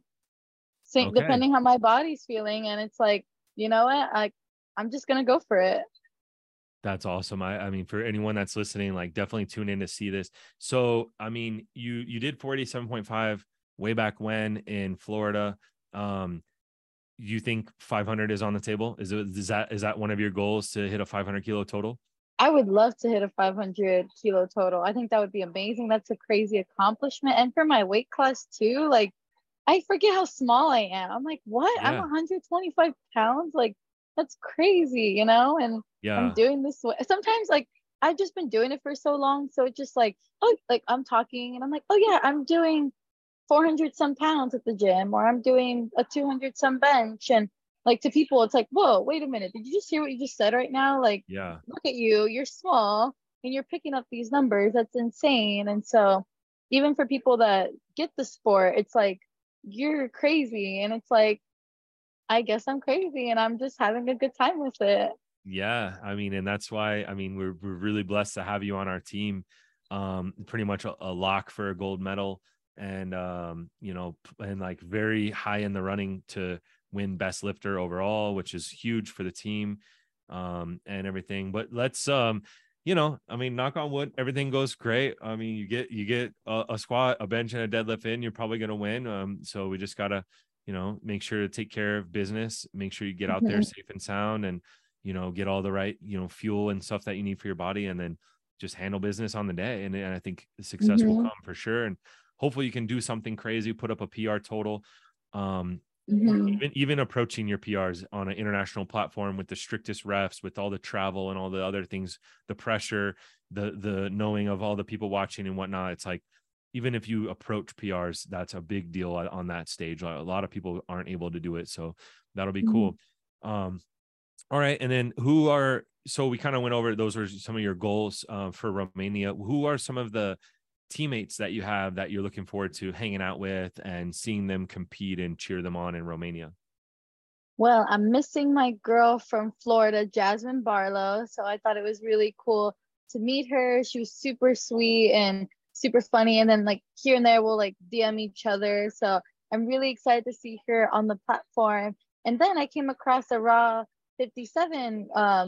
Okay. depending how my body's feeling. And it's like, you know what? I'm just gonna go for it. That's awesome. I mean, for anyone that's listening, like definitely tune in to see this. So, I mean, you did 47.5 way back when in Florida. Um, you think 500 is on the table? Is that one of your goals to hit a 500 kilo total? I would love to hit a 500 kilo total. I think that would be amazing. That's a crazy accomplishment. And for my weight class too, like I forget how small I am. I'm like, what? I'm Yeah. 125 pounds. Like, that's crazy, you know? And I'm Yeah. doing this way. Sometimes, like, I've just been doing it for so long. So it's just like, oh, like I'm talking and I'm like, oh, yeah, I'm doing 400 some pounds at the gym, or I'm doing a 200 some bench. And like to people, it's like, whoa, wait a minute. Did you just hear what you just said right now? Like, Yeah. look at you, you're small and you're picking up these numbers. That's insane. And so, even for people that get the sport, it's like, you're crazy. And it's like, I guess I'm crazy and I'm just having a good time with it. Yeah, I mean, and that's why I mean we're really blessed to have you on our team. Pretty much a lock for a gold medal, and and like very high in the running to win best lifter overall, which is huge for the team, and everything. But let's I mean, knock on wood, everything goes great. I mean, you get a squat, a bench, and a deadlift in, you're probably gonna win. So we just gotta make sure to take care of business, make sure you get out there Mhm. safe and sound, and get all the right, fuel and stuff that you need for your body, and then just handle business on the day. And I think the success will Mhm. come for sure. And hopefully you can do something crazy, put up a PR total. Um, Mhm. even approaching your PRs on an international platform with the strictest refs, with all the travel and all the other things, the pressure, the knowing of all the people watching and whatnot. It's like, even if you approach PRs, that's a big deal on that stage. A lot of people aren't able to do it. So that'll be Mhm. cool. All right. And then so we kind of went over, those were some of your goals for Romania. Who are some of the teammates that you have that you're looking forward to hanging out with and seeing them compete and cheer them on in Romania? Well, I'm missing my girl from Florida, Jasmine Barlow. So I thought it was really cool to meet her. She was super sweet and super funny. And then like here and there we'll like DM each other. So I'm really excited to see her on the platform. And then I came across a Raw 57,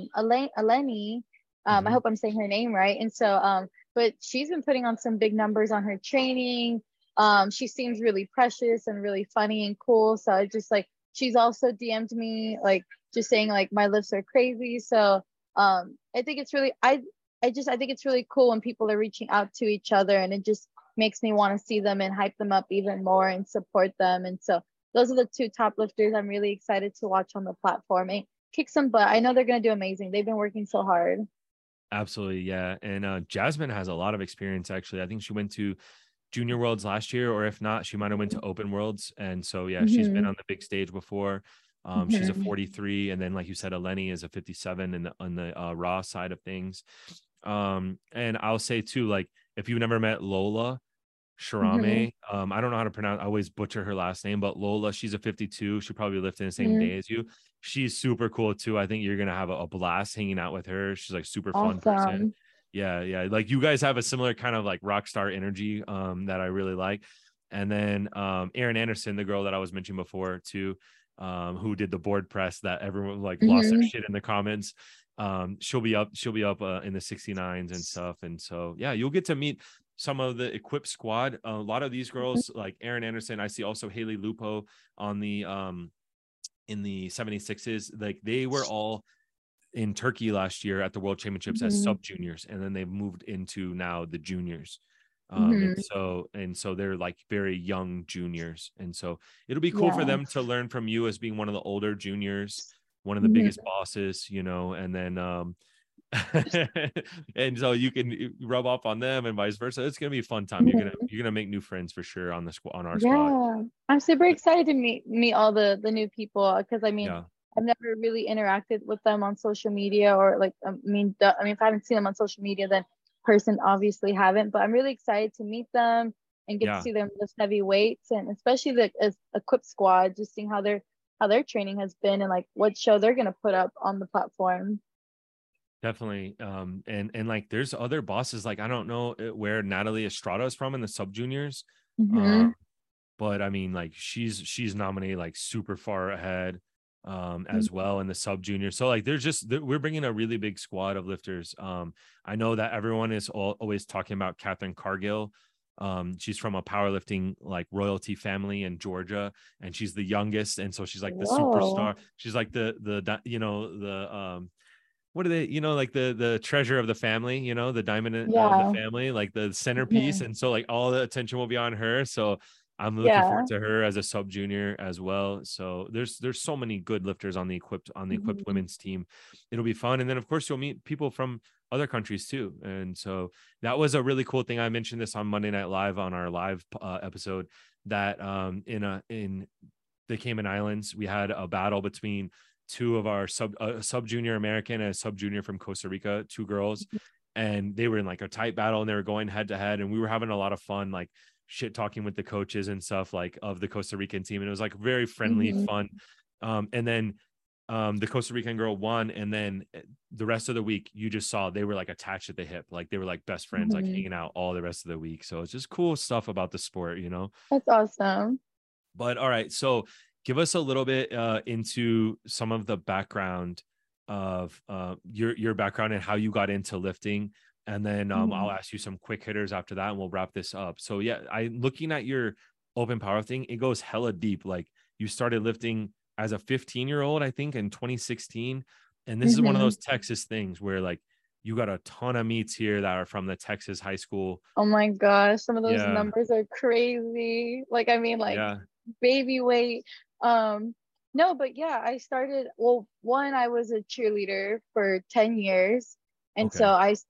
Eleni. I Hmm. hope I'm saying her name right. And so but she's been putting on some big numbers on her training. She seems really precious and really funny and cool. So I just like she's also DM'd me like just saying like my lifts are crazy. So I think it's really I think it's really cool when people are reaching out to each other, and it just makes me want to see them and hype them up even more and support them. And so those are the two top lifters I'm really excited to watch on the platform and kick some butt. I know they're gonna do amazing. They've been working so hard. Absolutely. Yeah. And Jasmine has a lot of experience, actually. I think she went to Junior Worlds last year, or if not, she might have went to Open Worlds. And so, yeah, she's been Hmm. on the big stage before. She's a Hmm. 43, and then like you said, Eleni is a 57 in the on the raw side of things. And I'll say too, like if you've never met Lola Hmm. Sharame, I don't know how to pronounce. I always butcher her last name, but Lola, she's a 52. She'll probably lift in the same Hmm. day as you. She's super cool too. I think you're gonna have a blast hanging out with her. She's like super fun person. Awesome. Yeah, yeah. Like you guys have a similar kind of like rock star energy that I really like. And then Erin Anderson, the girl that I was mentioning before too, who did the board press that everyone like lost their Hmm. shit in the comments. She'll be up in the 69s and stuff. And so yeah, you'll get to meet some of the equipped squad. A lot of these girls like Erin Anderson. I see also Haley Lupo on the in the 76s. Like they were all in Turkey last year at the World Championships as Hmm. sub juniors, and then they've moved into now the juniors. And Hmm. so they're like very young juniors, and so it'll be cool for Yeah. them to learn from you as being one of the older juniors, one of the biggest Hmm. bosses, and then and so you can rub off on them and vice versa. It's gonna be a fun time. You're gonna Hmm. you're gonna make new friends for sure on on our squad. Yeah, I'm super excited to meet all the new people because I mean Yeah. I've never really interacted with them on social media or like I mean if I haven't seen them on social media then person obviously haven't, but I'm really excited to meet them and get to Yeah. see them lift heavy weights, and especially the as equipped squad, just seeing how their training has been and like what show they're gonna put up on the platform. Definitely. And like there's other bosses, like I don't know where Natalie Estrada is from in the sub juniors. Mm-hmm. But I mean, like she's nominated like super far ahead as well in the sub junior. So like there's just we're bringing a really big squad of lifters. I know that everyone is always talking about Catherine Cargill. She's from a powerlifting like royalty family in Georgia, and she's the youngest, and so she's like the Whoa. superstar. She's like what are they, like the treasure of the family, the diamond of the Yeah. family, like the centerpiece. Hmm. And so like all the attention will be on her. So I'm looking forward Yeah. to her as a sub junior as well. So there's so many good lifters on the equipped Hmm. women's team. It'll be fun. And then of course you'll meet people from other countries too. And so that was a really cool thing. I mentioned this on Monday Night Live on our live episode that in the Cayman Islands, we had a battle between two of our sub junior American and a sub junior from Costa Rica, two girls, and they were in like a tight battle and they were going head to head, and we were having a lot of fun, like shit talking with the coaches and stuff like of the Costa Rican team, and it was like very friendly, Hmm. fun. And then the Costa Rican girl won, and then the rest of the week you just saw they were like attached at the hip, like they were like best friends, like Hmm. hanging out all the rest of the week. So it's just cool stuff about the sport. That's awesome. But all right, so give us a little bit into some of the background of your background and how you got into lifting, and then Hmm. I'll ask you some quick hitters after that, and we'll wrap this up. So yeah, I looking at your open power thing, it goes hella deep. Like you started lifting as a 15-year-old, I think, in 2016, and this is one of Hmm. those Texas things where like you got a ton of meets here that are from the Texas high school. Oh my gosh, some of those Yeah, numbers are crazy. Like, I mean, like yeah, baby weight. Um, no, but yeah, I started, well, one, I was a cheerleader for 10 years. And so okay,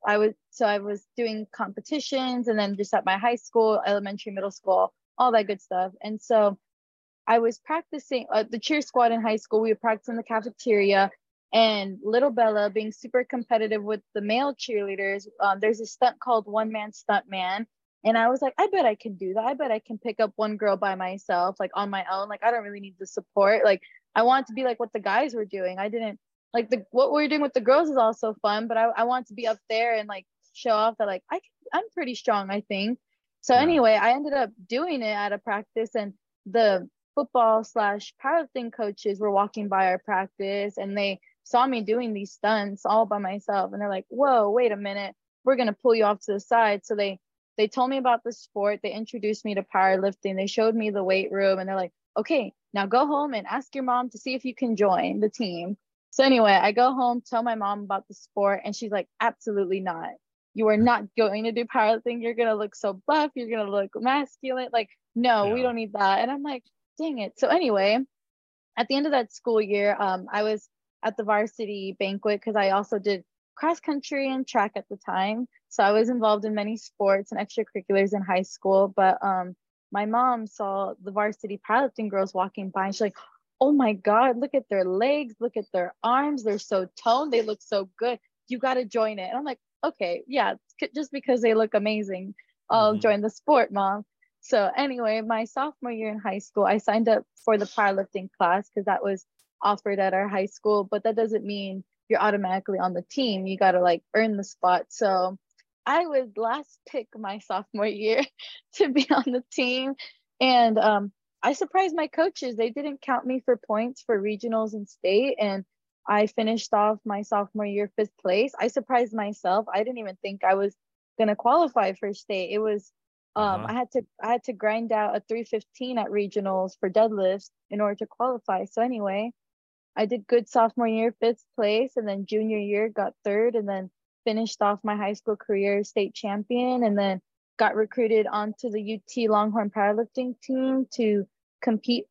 I was doing competitions and then just at my high school, elementary, middle school, all that good stuff. And so I was practicing the cheer squad in high school. We would practice in the cafeteria. And little Bella, being super competitive with the male cheerleaders, there's a stunt called One Man Stunt Man. And I was like, I bet I can do that. I bet I can pick up one girl by myself, like on my own. Like, I don't really need the support. Like, I wanted to be like what the guys were doing. I didn't like what we were doing with the girls is also fun, but I want to be up there and like show off that like I'm pretty strong, I think. So yeah. anyway, I ended up doing it at a practice, and the football slash powerlifting coaches were walking by our practice and they saw me doing these stunts all by myself, and they're like, whoa, wait a minute, we're going to pull you off to the side. So they told me about the sport, they introduced me to powerlifting, they showed me the weight room, and they're like, okay, now go home and ask your mom to see if you can join the team. So anyway, I go home, tell my mom about the sport, and she's like, absolutely not, you are not going to do powerlifting, you're going to look so buff, you're going to look masculine, like no, we Yeah. don't need that. And I'm like, dang it. So anyway, at the end of that school year, I was at the varsity banquet because I also did cross country and track at the time. So I was involved in many sports and extracurriculars in high school. But my mom saw the varsity powerlifting girls walking by, and she's like, "Oh my God, look at their legs, look at their arms. They're so toned. They look so good. You got to join it." And I'm like, "Okay, yeah, just because they look amazing, I'll Hmm. join the sport, mom." So anyway, my sophomore year in high school, I signed up for the powerlifting class because that was offered at our high school, but that doesn't mean you're automatically on the team. You got to like earn the spot. So I was last pick my sophomore year to be on the team. And I surprised my coaches. They didn't count me for points for regionals and state. And I finished off my sophomore year 5th place. I surprised myself. I didn't even think I was going to qualify for state. It was Uh-huh. I had to grind out a 315 at regionals for deadlifts in order to qualify. So anyway, I did good sophomore year, 5th place, and then junior year got third, and then finished off my high school career state champion, and then got recruited onto the UT Longhorn powerlifting team to compete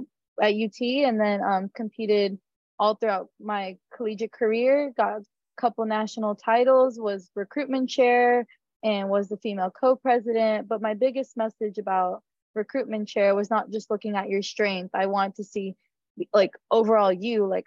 at UT, and then competed all throughout my collegiate career. Got a couple national titles, was recruitment chair, and was the female co-president. But my biggest message about recruitment chair was not just looking at your strength. I want to see like overall you, like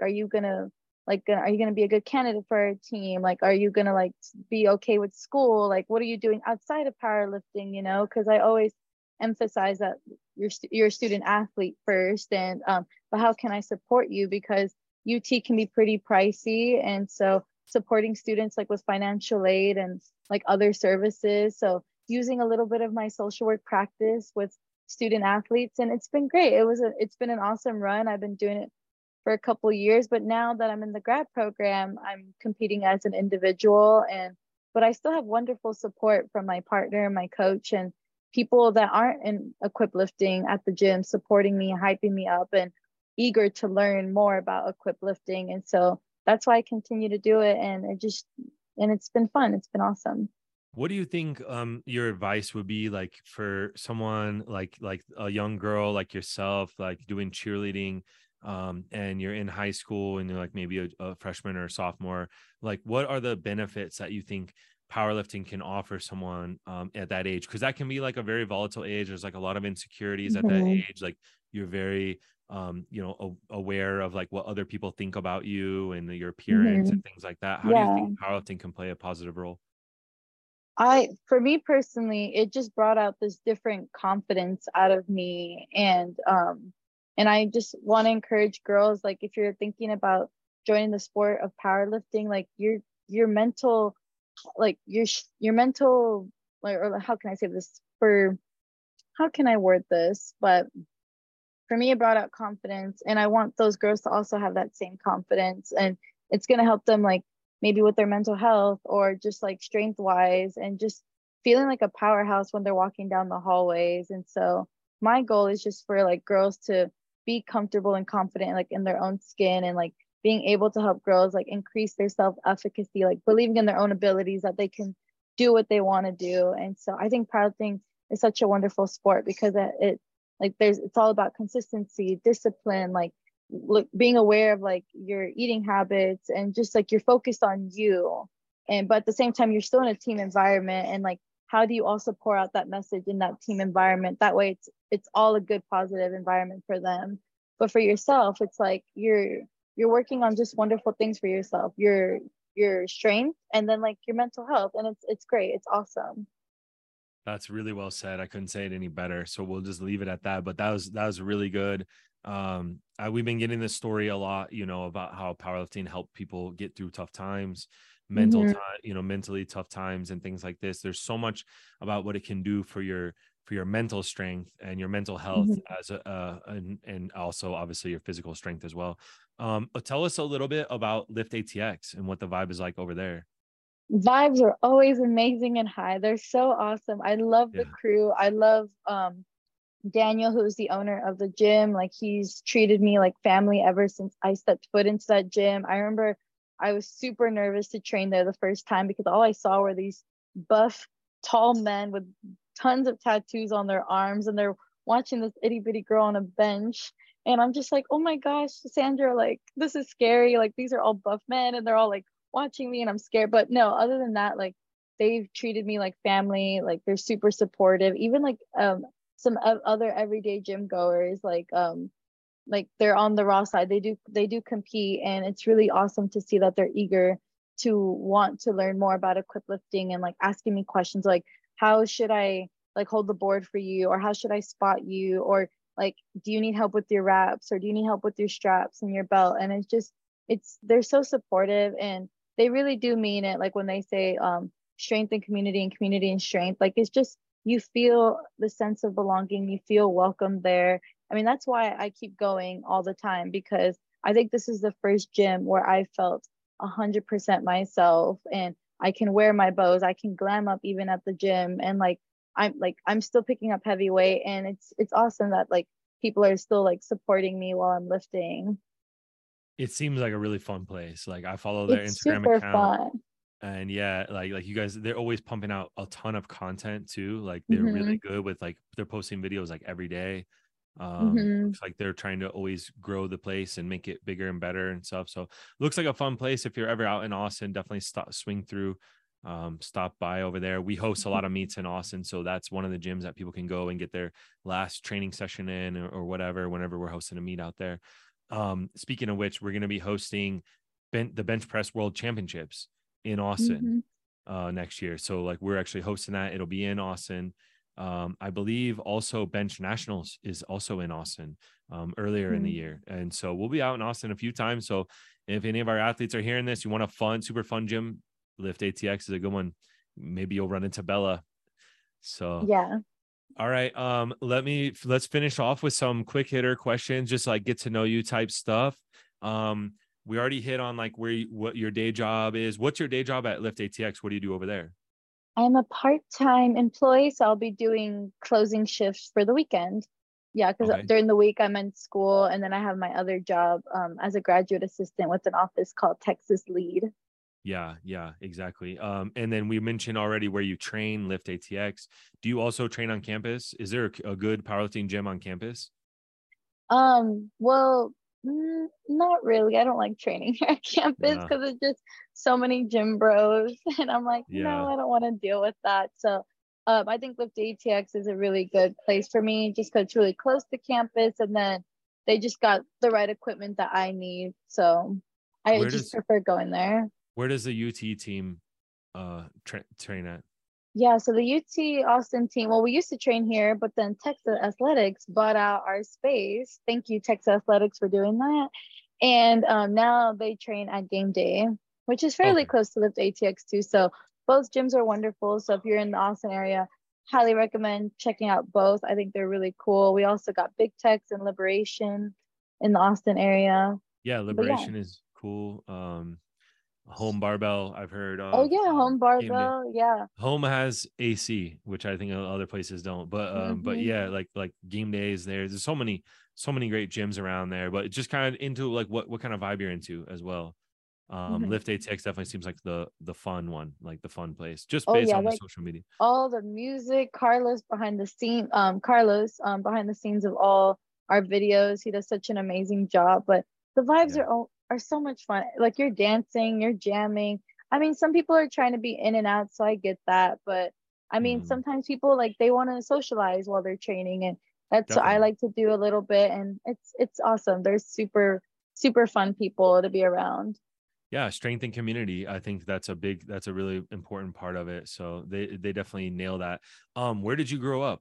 are you gonna be a good candidate for our team, like are you gonna like be okay with school, like what are you doing outside of powerlifting, because I always emphasize that you're a student athlete first, and but how can I support you, because UT can be pretty pricey, and so supporting students like with financial aid and like other services. So using a little bit of my social work practice with student athletes, and it's been great. It's been an awesome run. I've been doing it for a couple years, but now that I'm in the grad program, I'm competing as an individual, and but I still have wonderful support from my partner, my coach, and people that aren't in equip lifting at the gym supporting me, hyping me up, and eager to learn more about equip lifting. And so that's why I continue to do it, and it's been fun. It's been awesome. What do you think your advice would be like for someone like a young girl like yourself, like doing cheerleading, and you're in high school and you're like maybe a freshman or a sophomore? Like, what are the benefits that you think powerlifting can offer someone at that age? Because that can be like a very volatile age. There's like a lot of insecurities at that Mm-hmm. age. Like, you're very aware of like what other people think about you and your appearance Mm-hmm. and things like that. How do you Yeah. think powerlifting can play a positive role? For me personally, it just brought out this different confidence out of me. And I just want to encourage girls, like if you're thinking about joining the sport of powerlifting, like your mental, like your mental, like, or how can I say this, for how can I word this? But for me, it brought out confidence, and I want those girls to also have that same confidence, and it's going to help them, like maybe with their mental health or just like strength wise, and just feeling like a powerhouse when they're walking down the hallways. And so my goal is just for like girls to be comfortable and confident like in their own skin, and like being able to help girls like increase their self-efficacy, like believing in their own abilities, that they can do what they want to do. And so I think powerlifting is such a wonderful sport, because it like it's all about consistency, discipline, like look, being aware of like your eating habits, and just like you're focused on you. And but at the same time, you're still in a team environment, and like how do you also pour out that message in that team environment? That way it's all a good positive environment for them. But for yourself, it's like you're working on just wonderful things for yourself, your strength, and then like your mental health. And it's great. It's awesome. That's really well said. I couldn't say it any better. So we'll just leave it at that. But that was really good. We've been getting this story a lot, about how powerlifting helped people get through tough times, mental Mm-hmm. time, mentally tough times and things like this. There's so much about what it can do for your mental strength and your mental health Mm-hmm. as and also obviously your physical strength as well. Tell us a little bit about Lift ATX and what the vibe is like over there. Vibes are always amazing and high. They're so awesome. I love the Yeah. crew. I love Daniel, who's the owner of the gym. Like he's treated me like family ever since I stepped foot into that gym. I remember I was super nervous to train there the first time, because all I saw were these buff, tall men with tons of tattoos on their arms, and they're watching this itty bitty girl on a bench. And I'm just like, oh my gosh, Sandra, like this is scary. Like these are all buff men, and they're all like watching me, and I'm scared. But no, other than that, like they've treated me like family. Like they're super supportive. Even like some other everyday gym goers, like they're on the raw side, they do compete, and it's really awesome to see that they're eager to want to learn more about equip lifting, and like asking me questions like, how should I like hold the board for you, or how should I spot you, or like, do you need help with your wraps, or do you need help with your straps and your belt? And it's they're so supportive, and they really do mean it. Like when they say strength and community and strength, like it's just, you feel the sense of belonging, you feel welcome there. I mean, that's why I keep going all the time, because I think this is the first gym where I felt 100% myself, and I can wear my bows, I can glam up even at the gym, and I'm still picking up heavy weight, and it's awesome that like people are still like supporting me while I'm lifting. It seems like a really fun place. Like I follow their It's Instagram super account. fun. And yeah, like you guys, they're always pumping out a ton of content too. Like they're really Hmm. good with like they're posting videos like every day. Hmm. Looks like they're trying to always grow the place and make it bigger and better and stuff. So looks like a fun place. If you're ever out in Austin, definitely swing through, stop by over there. We host a lot of meets in Austin, so that's one of the gyms that people can go and get their last training session in or whatever whenever we're hosting a meet out there. Speaking of which, we're going to be hosting the Bench Press World Championships in Austin Hmm. next year. So like we're actually hosting that. It'll be in Austin. I believe also Bench Nationals is also in Austin earlier in the Mhm. year. And so we'll be out in Austin a few times. So if any of our athletes are hearing this, you want a fun, super fun gym, Lift ATX is a good one. Maybe you'll run into Bella. So Yeah. all right. Let's finish off with some quick hitter questions, just like get to know you type stuff. Um, we already hit on like what your day job is. What's your day job at Lift ATX? What do you do over there? I'm a part-time employee, so I'll be doing closing shifts for the weekend. Yeah, because Okay. during the week I'm in school, and then I have my other job as a graduate assistant with an office called Texas Lead. Yeah, exactly. And then we mentioned already where you train, Lift ATX. Do you also train on campus? Is there a good powerlifting gym on campus? Well, not really. I don't like training here at campus Yeah, because it's just so many gym bros, and I'm like, no, yeah, I don't want to deal with that. So, I think Lift ATX is a really good place for me just because it's really close to campus, and then they just got the right equipment that I need. So, I Where just does prefer going there. where does the UT team train at? Yeah, so the UT Austin team, well, we used to train here, but then Texas Athletics bought out our space. Thank you, Texas Athletics, for doing that. And now they train at Game Day, which is fairly Okay. close to Lift ATX too. So both gyms are wonderful. So if you're in the Austin area, highly recommend checking out both. I think they're really cool. We also got Big Tex and Liberation in the Austin area. Yeah, But yeah. Liberation is cool. Home Barbell I've heard Oh of. yeah, home Game Day. barbell. Yeah. Home has AC, which I think other places don't. But Hmm. yeah, like Game Days there's so many great gyms around there. But it's just kind of into like what kind of vibe you're into as well. Hmm. Lift ATX definitely seems like the fun one, like the fun place, just Oh based yeah, on the like social media. all the music, Carlos behind the scenes of all our videos. He does such an amazing job, but the vibes Yeah. are so much fun. Like you're dancing, you're jamming. I mean, some people are trying to be in and out, so I get that, but I mean, Mhm. sometimes people like they want to socialize while they're training, and that's what I Definitely. like to do a little bit, and it's awesome. There's super fun people to be around. Yeah, strength and community. I think that's a really important part of it. So they definitely nail that. Where did you grow up?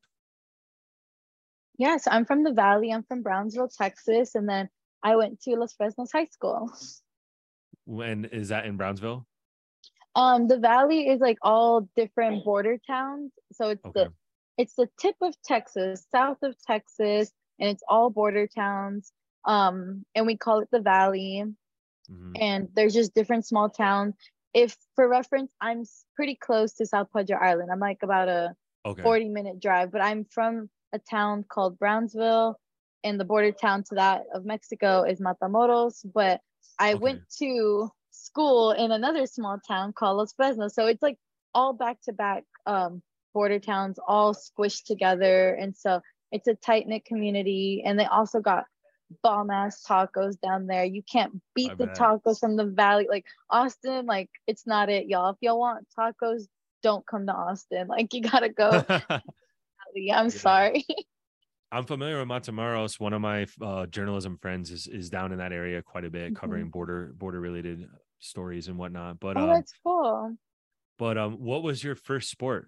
Yes, I'm from the Valley. I'm from Brownsville, Texas, and then I went to Los Fresnos High School. When is that in Brownsville? The Valley is like all different border towns. So Okay. it's the tip of Texas, south of Texas, and it's all border towns. And we call it the Valley. Hmm. And there's just different small towns. If for reference, I'm pretty close to South Padre Island. I'm like about a Okay. 40-minute drive, but I'm from a town called Brownsville, and the border town to that of Mexico is Matamoros. But I Okay. went to school in another small town called Los Fresnos. So it's like all back to back border towns all squished together. And so it's a tight knit community. And they also got bomb ass tacos down there. You can't I beat the bet. tacos from the valley. Like Austin, like it's not it, y'all. If y'all want tacos, don't come to Austin. Like you gotta go. Valley. I'm Yeah. sorry. I'm familiar with Matamoros. One of my journalism friends is down in that area quite a bit, Mhm. covering border related stories and whatnot. Oh, that's cool. What was your first sport?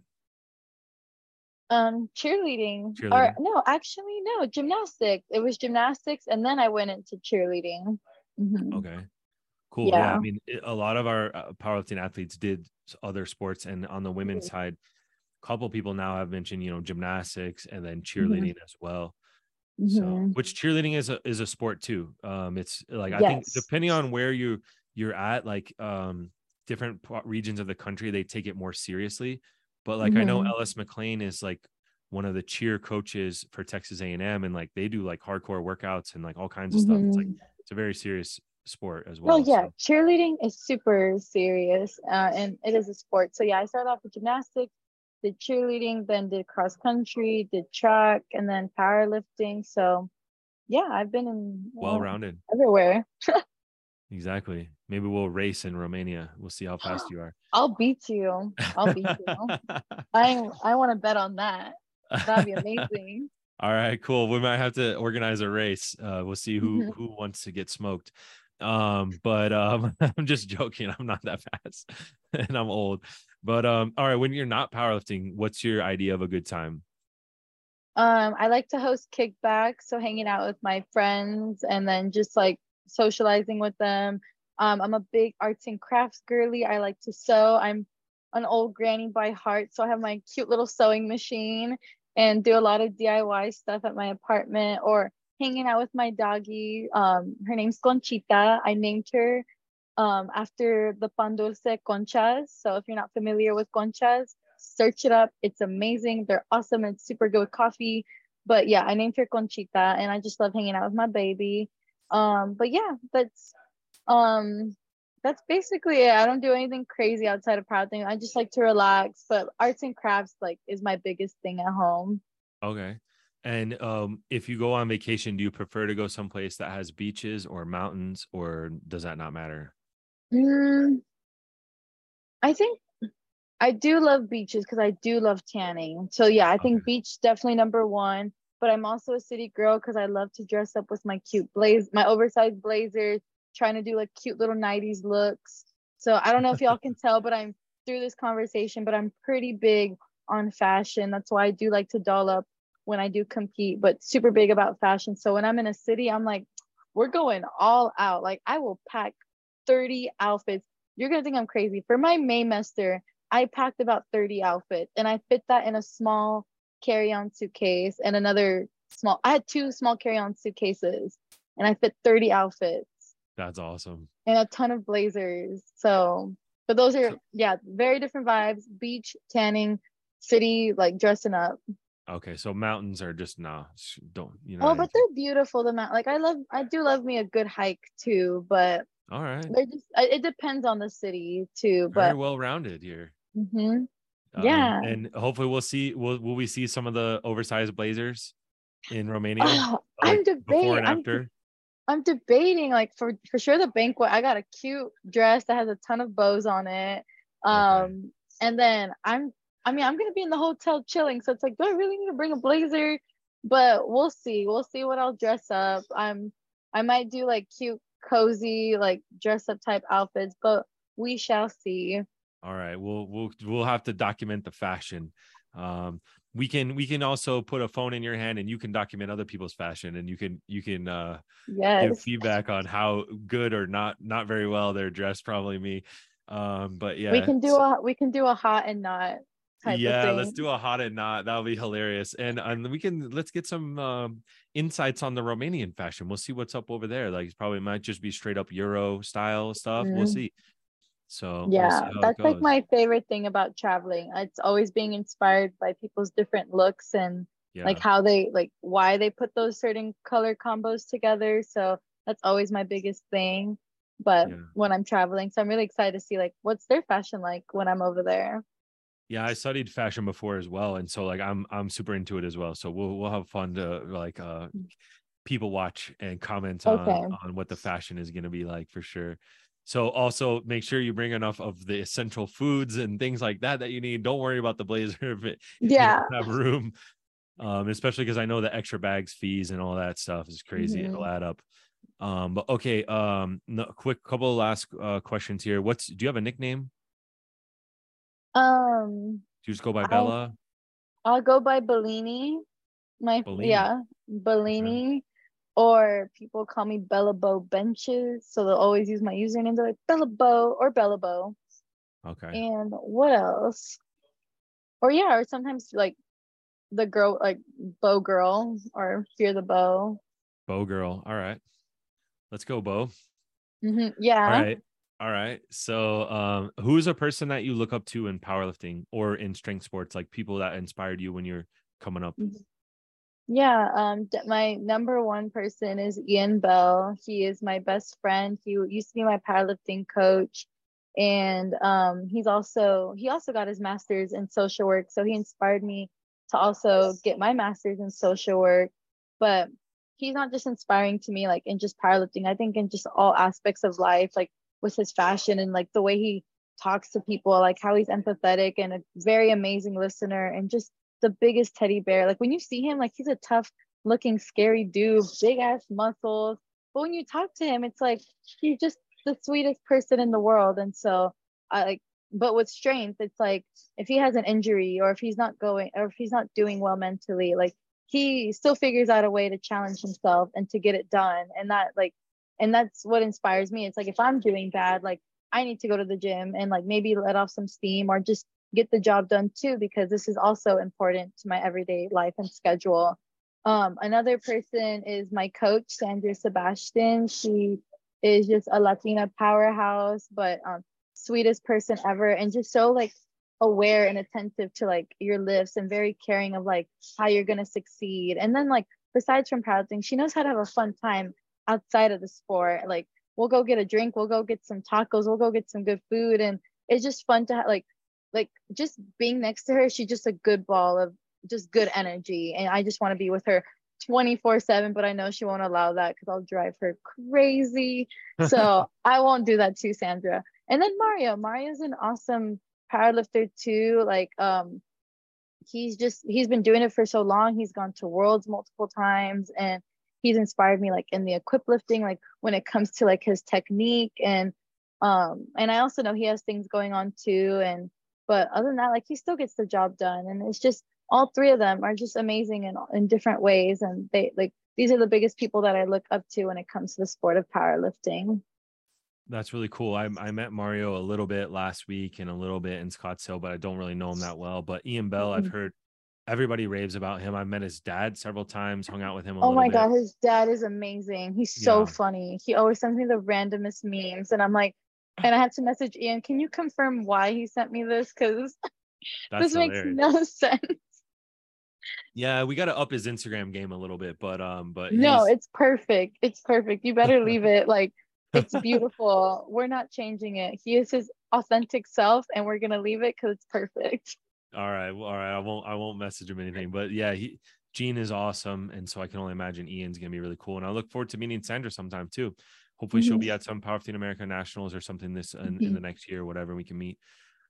Cheerleading. Or Cheerleading. no, actually, no, gymnastics. It was gymnastics, and then I went into cheerleading. Hmm. Okay. Cool. Yeah. I Yeah. mean, a lot of our powerlifting athletes did other sports, and on the women's side, a couple people now have mentioned, gymnastics and then Hmm. cheerleading as well. So, Hmm. which cheerleading is a sport too. It's like I think Yes. depending on where you're at, like different regions of the country, they take it more seriously. But like I know Hmm. Ellis McLean is like one of the cheer coaches for Texas A&M, and like they do like hardcore workouts and like all kinds of stuff. It's like Hmm. it's a very serious sport as Oh well. yeah, So cheerleading is super serious, and it is a sport. So yeah, I started off with gymnastics, did cheerleading, then did cross country, did track, and then powerlifting. So yeah, I've been in well rounded. everywhere. Exactly. Maybe we'll race in Romania. We'll see how fast you are. I'll beat you. I'll beat you. I want to bet on that. That'd be amazing. All right, cool. We might have to organize a race. We'll see who Mhm. who wants to get smoked. But I'm just joking. I'm not that fast, and I'm old. But all right, when you're not powerlifting, what's your idea of a good time? I like to host kickbacks, so hanging out with my friends and then just like socializing with them. I'm a big arts and crafts girly. I like to sew. I'm an old granny by heart, so I have my cute little sewing machine and do a lot of DIY stuff at my apartment or hanging out with my doggy. Her name's Conchita. I named her after the pan dulce conchas. So if you're not familiar with conchas, search it up. It's amazing. They're awesome. It's super good with coffee. But yeah, I named her Conchita, and I just love hanging out with my baby. But yeah, um that's basically it. I don't do anything crazy outside of powerlifting. I just like to relax. But arts and crafts like is my biggest thing at home. Okay. And if you go on vacation, do you prefer to go someplace that has beaches or mountains, or does that not matter? Mm, I think I do love beaches because I do love tanning. So yeah, I Okay. think beach definitely number one. But I'm also a city girl because I love to dress up with my cute blaze, my oversized blazers, trying to do like cute little 90s looks. So I don't know if y'all can tell, but I'm through this conversation, but I'm pretty big on fashion. That's why I do like to doll up when I do compete, but super big about fashion. So when I'm in a city, I'm like, we're going all out. Like I will pack 30 outfits. You're gonna think I'm crazy. For my Maymester, I packed about 30 outfits and I fit that in a small carry-on suitcase and another small, I had two small carry-on suitcases and I fit 30 outfits That's awesome. and a ton of blazers. So, but those are, So, yeah, very different vibes. Beach, tanning, city, like dressing up. okay. So mountains are just no, don't, Oh, not but into. they're beautiful. The mount, like I do love me a good hike too, but All right. they're just, it depends on the city too. Very But well rounded here. yeah. And hopefully we'll see, will we see some of the oversized blazers in Romania, Oh, like before and after? I'm debating like for sure the banquet. I got a cute dress that has a ton of bows on it. Okay. And then I mean I'm gonna be in the hotel chilling, so it's like, do I really need to bring a blazer? But we'll see. We'll see what I'll dress up. I might do like cute, cozy, like dress up type outfits, but we shall see. All right. We'll have to document the fashion. Um, we can also put a phone in your hand and you can document other people's fashion, and you can give Yes. feedback on how good or not very well they're dressed. Probably me. But We yeah. can do a hot and not type of Yeah, let's thing. do a hot and not. That'll be hilarious. And let's get some insights on the Romanian fashion. We'll see what's up over there. Like it probably might just be straight up Euro style stuff. We'll Mm. see. So we'll see Yeah, how it that's like goes. my favorite thing about traveling. It's always being inspired by people's different looks and like Yeah. how they like why they put those certain color combos together. So that's always my biggest thing. But Yeah. when I'm traveling, so I'm really excited to see like what's their fashion like when I'm over there. Yeah, I studied fashion before as well. And so like I'm super into it as well. So we'll have fun to like people watch and comment Okay. on what the fashion is gonna be like for sure. So also make sure you bring enough of the essential foods and things like that that you need. Don't worry about the blazer if you don't Yeah. have room. Especially because I know the extra bags, fees, and all that stuff is crazy. It'll Hmm. add up. But okay. No, quick couple of last questions here. Do you have a nickname? Um, Do you just go by I Bella? I'll go by Bellini. Bellini. Yeah, Okay. Bellini. Or people call me Bella Bo Benches, so they'll always use my username. They're like Bella Bo or Bella Bo. Okay. And what else? Or yeah, or sometimes like the girl, like Bow Girl or Fear the Bow. Bo girl. All right. Let's go, Bo. All Yeah. right. All right. So who's a person that you look up to in powerlifting or in strength sports, like people that inspired you when you're coming up? Yeah, my number one person is Ian Bell. He is my best friend. He used to be my powerlifting coach, and he also got his master's in social work. So he inspired me to also get my master's in social work. But he's not just inspiring to me like in just powerlifting. I think in just all aspects of life, like with his fashion and like the way he talks to people, like how he's empathetic and a very amazing listener, and just the biggest teddy bear. Like when you see him, like he's a tough looking, scary dude, big ass muscles. But when you talk to him, it's like he's just the sweetest person in the world. And so I like, but with strength, it's like if he has an injury or if he's not going or if he's not doing well mentally, like he still figures out a way to challenge himself and to get it done. And that like, and that's what inspires me. It's like if I'm doing bad, like I need to go to the gym and like maybe let off some steam or just get the job done too, because this is also important to my everyday life and schedule. Another person is my coach, Sandra Sebastian. She is just a Latina powerhouse, but sweetest person ever, and just so like aware and attentive to like your lifts and very caring of like how you're gonna succeed. And then like besides from powerlifting, she knows how to have a fun time outside of the sport. Like we'll go get a drink, we'll go get some tacos, we'll go get some good food, and it's just fun to like just being next to her. She's just a good ball of just good energy, and I just want to be with her 24/7, but I know she won't allow that because I'll drive her crazy. So I won't do that too, Sandra. And then Mario's an awesome powerlifter too. Like he's been doing it for so long. He's gone to worlds multiple times, and he's inspired me like in the equip lifting, like when it comes to like his technique. And I also know he has things going on too. And but other than that, like he still gets the job done. And it's just all three of them are just amazing in different ways. And they like these are the biggest people that I look up to when it comes to the sport of powerlifting. That's really cool. I met Mario a little bit last week and a little bit in Scottsdale, but I don't really know him that well. But Ian Bell, I've heard everybody raves about him. I've met his dad several times, hung out with him a Oh little my bit. God, his dad is amazing. He's so funny. He always sends me the randomest memes. And I'm like, and I had to message Ian, can you confirm why he sent me this? Because this makes Hilarious. no sense. Yeah, we got to up his Instagram game a little bit, but No, it's perfect. It's perfect. You better leave it. Like, it's beautiful. We're not changing it. He is his authentic self, and we're gonna leave it because it's perfect. All right, well, all right. I won't message him anything, but yeah, Gene is awesome, and so I can only imagine Ian's gonna be really cool. And I look forward to meeting Sandra sometime too. Hopefully, she'll be at some Powerlifting America Nationals or something this in the next year, whatever we can meet.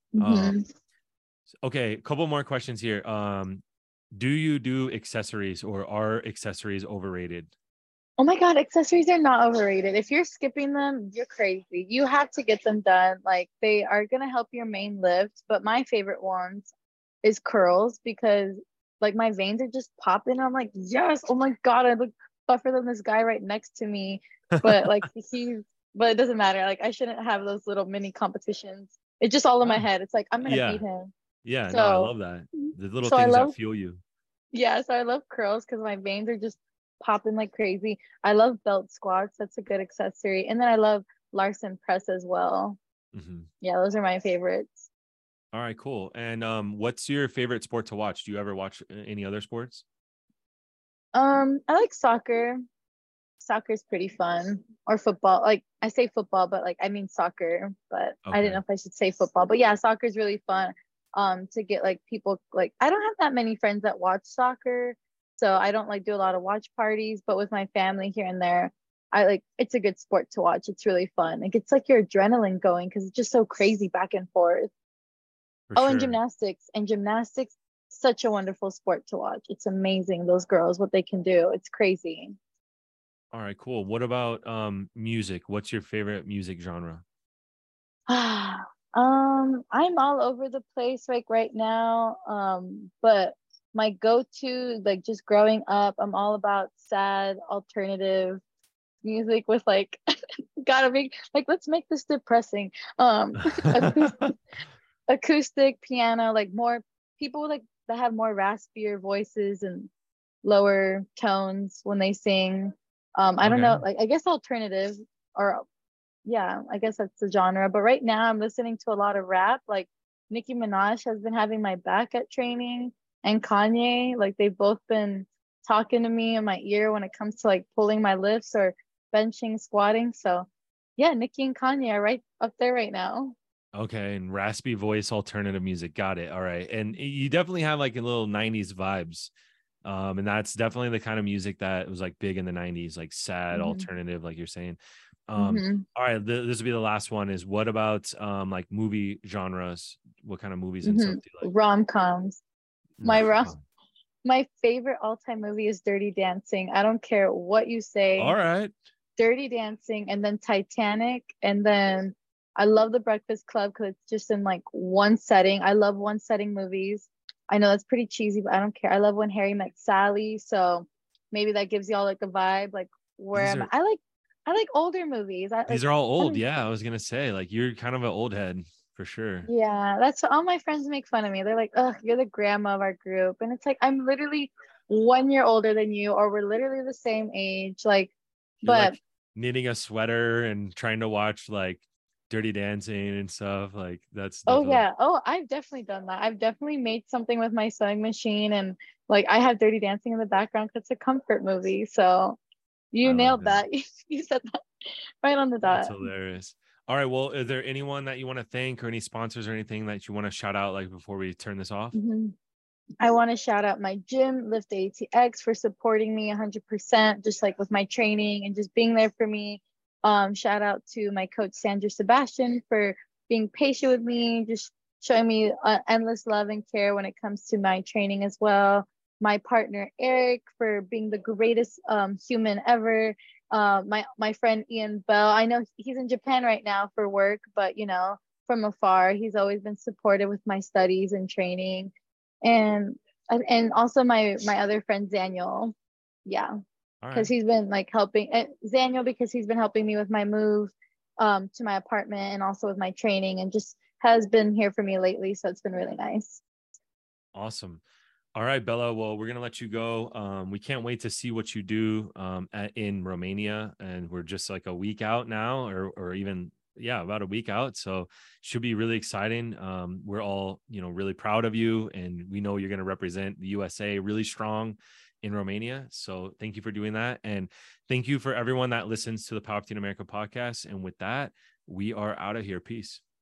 Okay, a couple more questions here. Do you do accessories, or are accessories overrated? Oh my God, accessories are not overrated. If you're skipping them, you're crazy. You have to get them done. Like they are gonna help your main lift, but my favorite ones is curls because like my veins are just popping. I'm like, yes, oh my God, I look tougher than this guy right next to me. But like but it doesn't matter. Like I shouldn't have those little mini competitions. It's just all in my head. It's like I'm gonna Yeah, beat him. yeah. No, I So love that. The little so I things that love fuel you. yeah, so I love curls because my veins are just popping like crazy. I love belt squats. That's a good accessory. And then I love Larson press as well. Yeah, those are my favorites. All right, cool. And what's your favorite sport to watch? Do you ever watch any other sports? I like soccer. Soccer's pretty fun. Or football. Like I say football, but like I mean soccer, but I didn't Okay. know if I should say football. But yeah, soccer's really fun. To get like people like I don't have that many friends that watch soccer. So I don't like do a lot of watch parties, but with my family here and there, I like it's a good sport to watch. It's really fun. It gets like your adrenaline going because it's just so crazy back and forth. For Oh, and sure. gymnastics, such a wonderful sport to watch. It's amazing, those girls, what they can do. It's crazy. All right, cool. What about music? What's your favorite music genre? I'm all over the place like right now. But my go-to, like just growing up, I'm all about sad alternative music with like gotta make like let's make this depressing. Acoustic, acoustic piano, like more people like that have more raspier voices and lower tones when they sing. I don't Okay. know, like I guess alternative or yeah, I guess that's the genre. But right now I'm listening to a lot of rap. Like Nicki Minaj has been having my back at training and Kanye, like they've both been talking to me in my ear when it comes to like pulling my lifts or benching, squatting. So yeah, Nicki and Kanye are right up there right now. Okay, and raspy voice alternative music. Got it. All right. And you definitely have like a little 90s vibes. And that's definitely the kind of music that was like big in the 90s, like sad Hmm. alternative, like you're saying. Hmm. All right, this will be the last one is what about like movie genres? What kind of movies and Hmm. stuff do you like? Rom-coms. My rom Rom-com. my favorite all-time movie is Dirty Dancing. I don't care what you All say. right. Dirty Dancing, and then Titanic, and then I love The Breakfast Club because it's just in like one setting. I love one setting movies. I know that's pretty cheesy, but I don't care. I love When Harry Met Sally. So maybe that gives y'all like a vibe, like where These am I? are I like older movies. I these like are all I old. mean, Yeah, I was gonna say like you're kind of an old head for sure. yeah, that's all my friends make fun of me. They're like, "Ugh, you're the grandma of our group." And it's like I'm literally 1 year older than you, or we're literally the same age. Like, You're but like knitting a sweater and trying to watch like Dirty Dancing and stuff. Like that's oh definitely yeah. Oh, I've definitely done that. I've definitely made something with my sewing machine, and like I have Dirty Dancing in the background 'cause it's a comfort movie. So you I love nailed that. that. You said that right on the That's dot. hilarious. All right. Well, is there anyone that you want to thank or any sponsors or anything that you want to shout out like before we turn this off? Mhm. I want to shout out my gym, Lift ATX, for supporting me 100%, just like with my training and just being there for me. Shout out to my coach, Sandra Sebastian, for being patient with me, just showing me endless love and care when it comes to my training as well. My partner, Eric, for being the greatest human ever. My friend, Ian Bell. I know he's in Japan right now for work, but from afar, he's always been supportive with my studies and training, and also my other friend Daniel, yeah, All because right. he's been like helping Daniel, because he's been helping me with my move to my apartment, and also with my training, and just has been here for me lately, so it's been really nice. Awesome. All right, Bella. Well, we're gonna let you go. We can't wait to see what you do in Romania, and we're just like a week out now, or even yeah, about a week out. So should be really exciting. We're all really proud of you, and we know you're gonna represent the USA really strong in Romania. So thank you for doing that, and thank you for everyone that listens to the Power Team America podcast. And with that, we are out of here. Peace.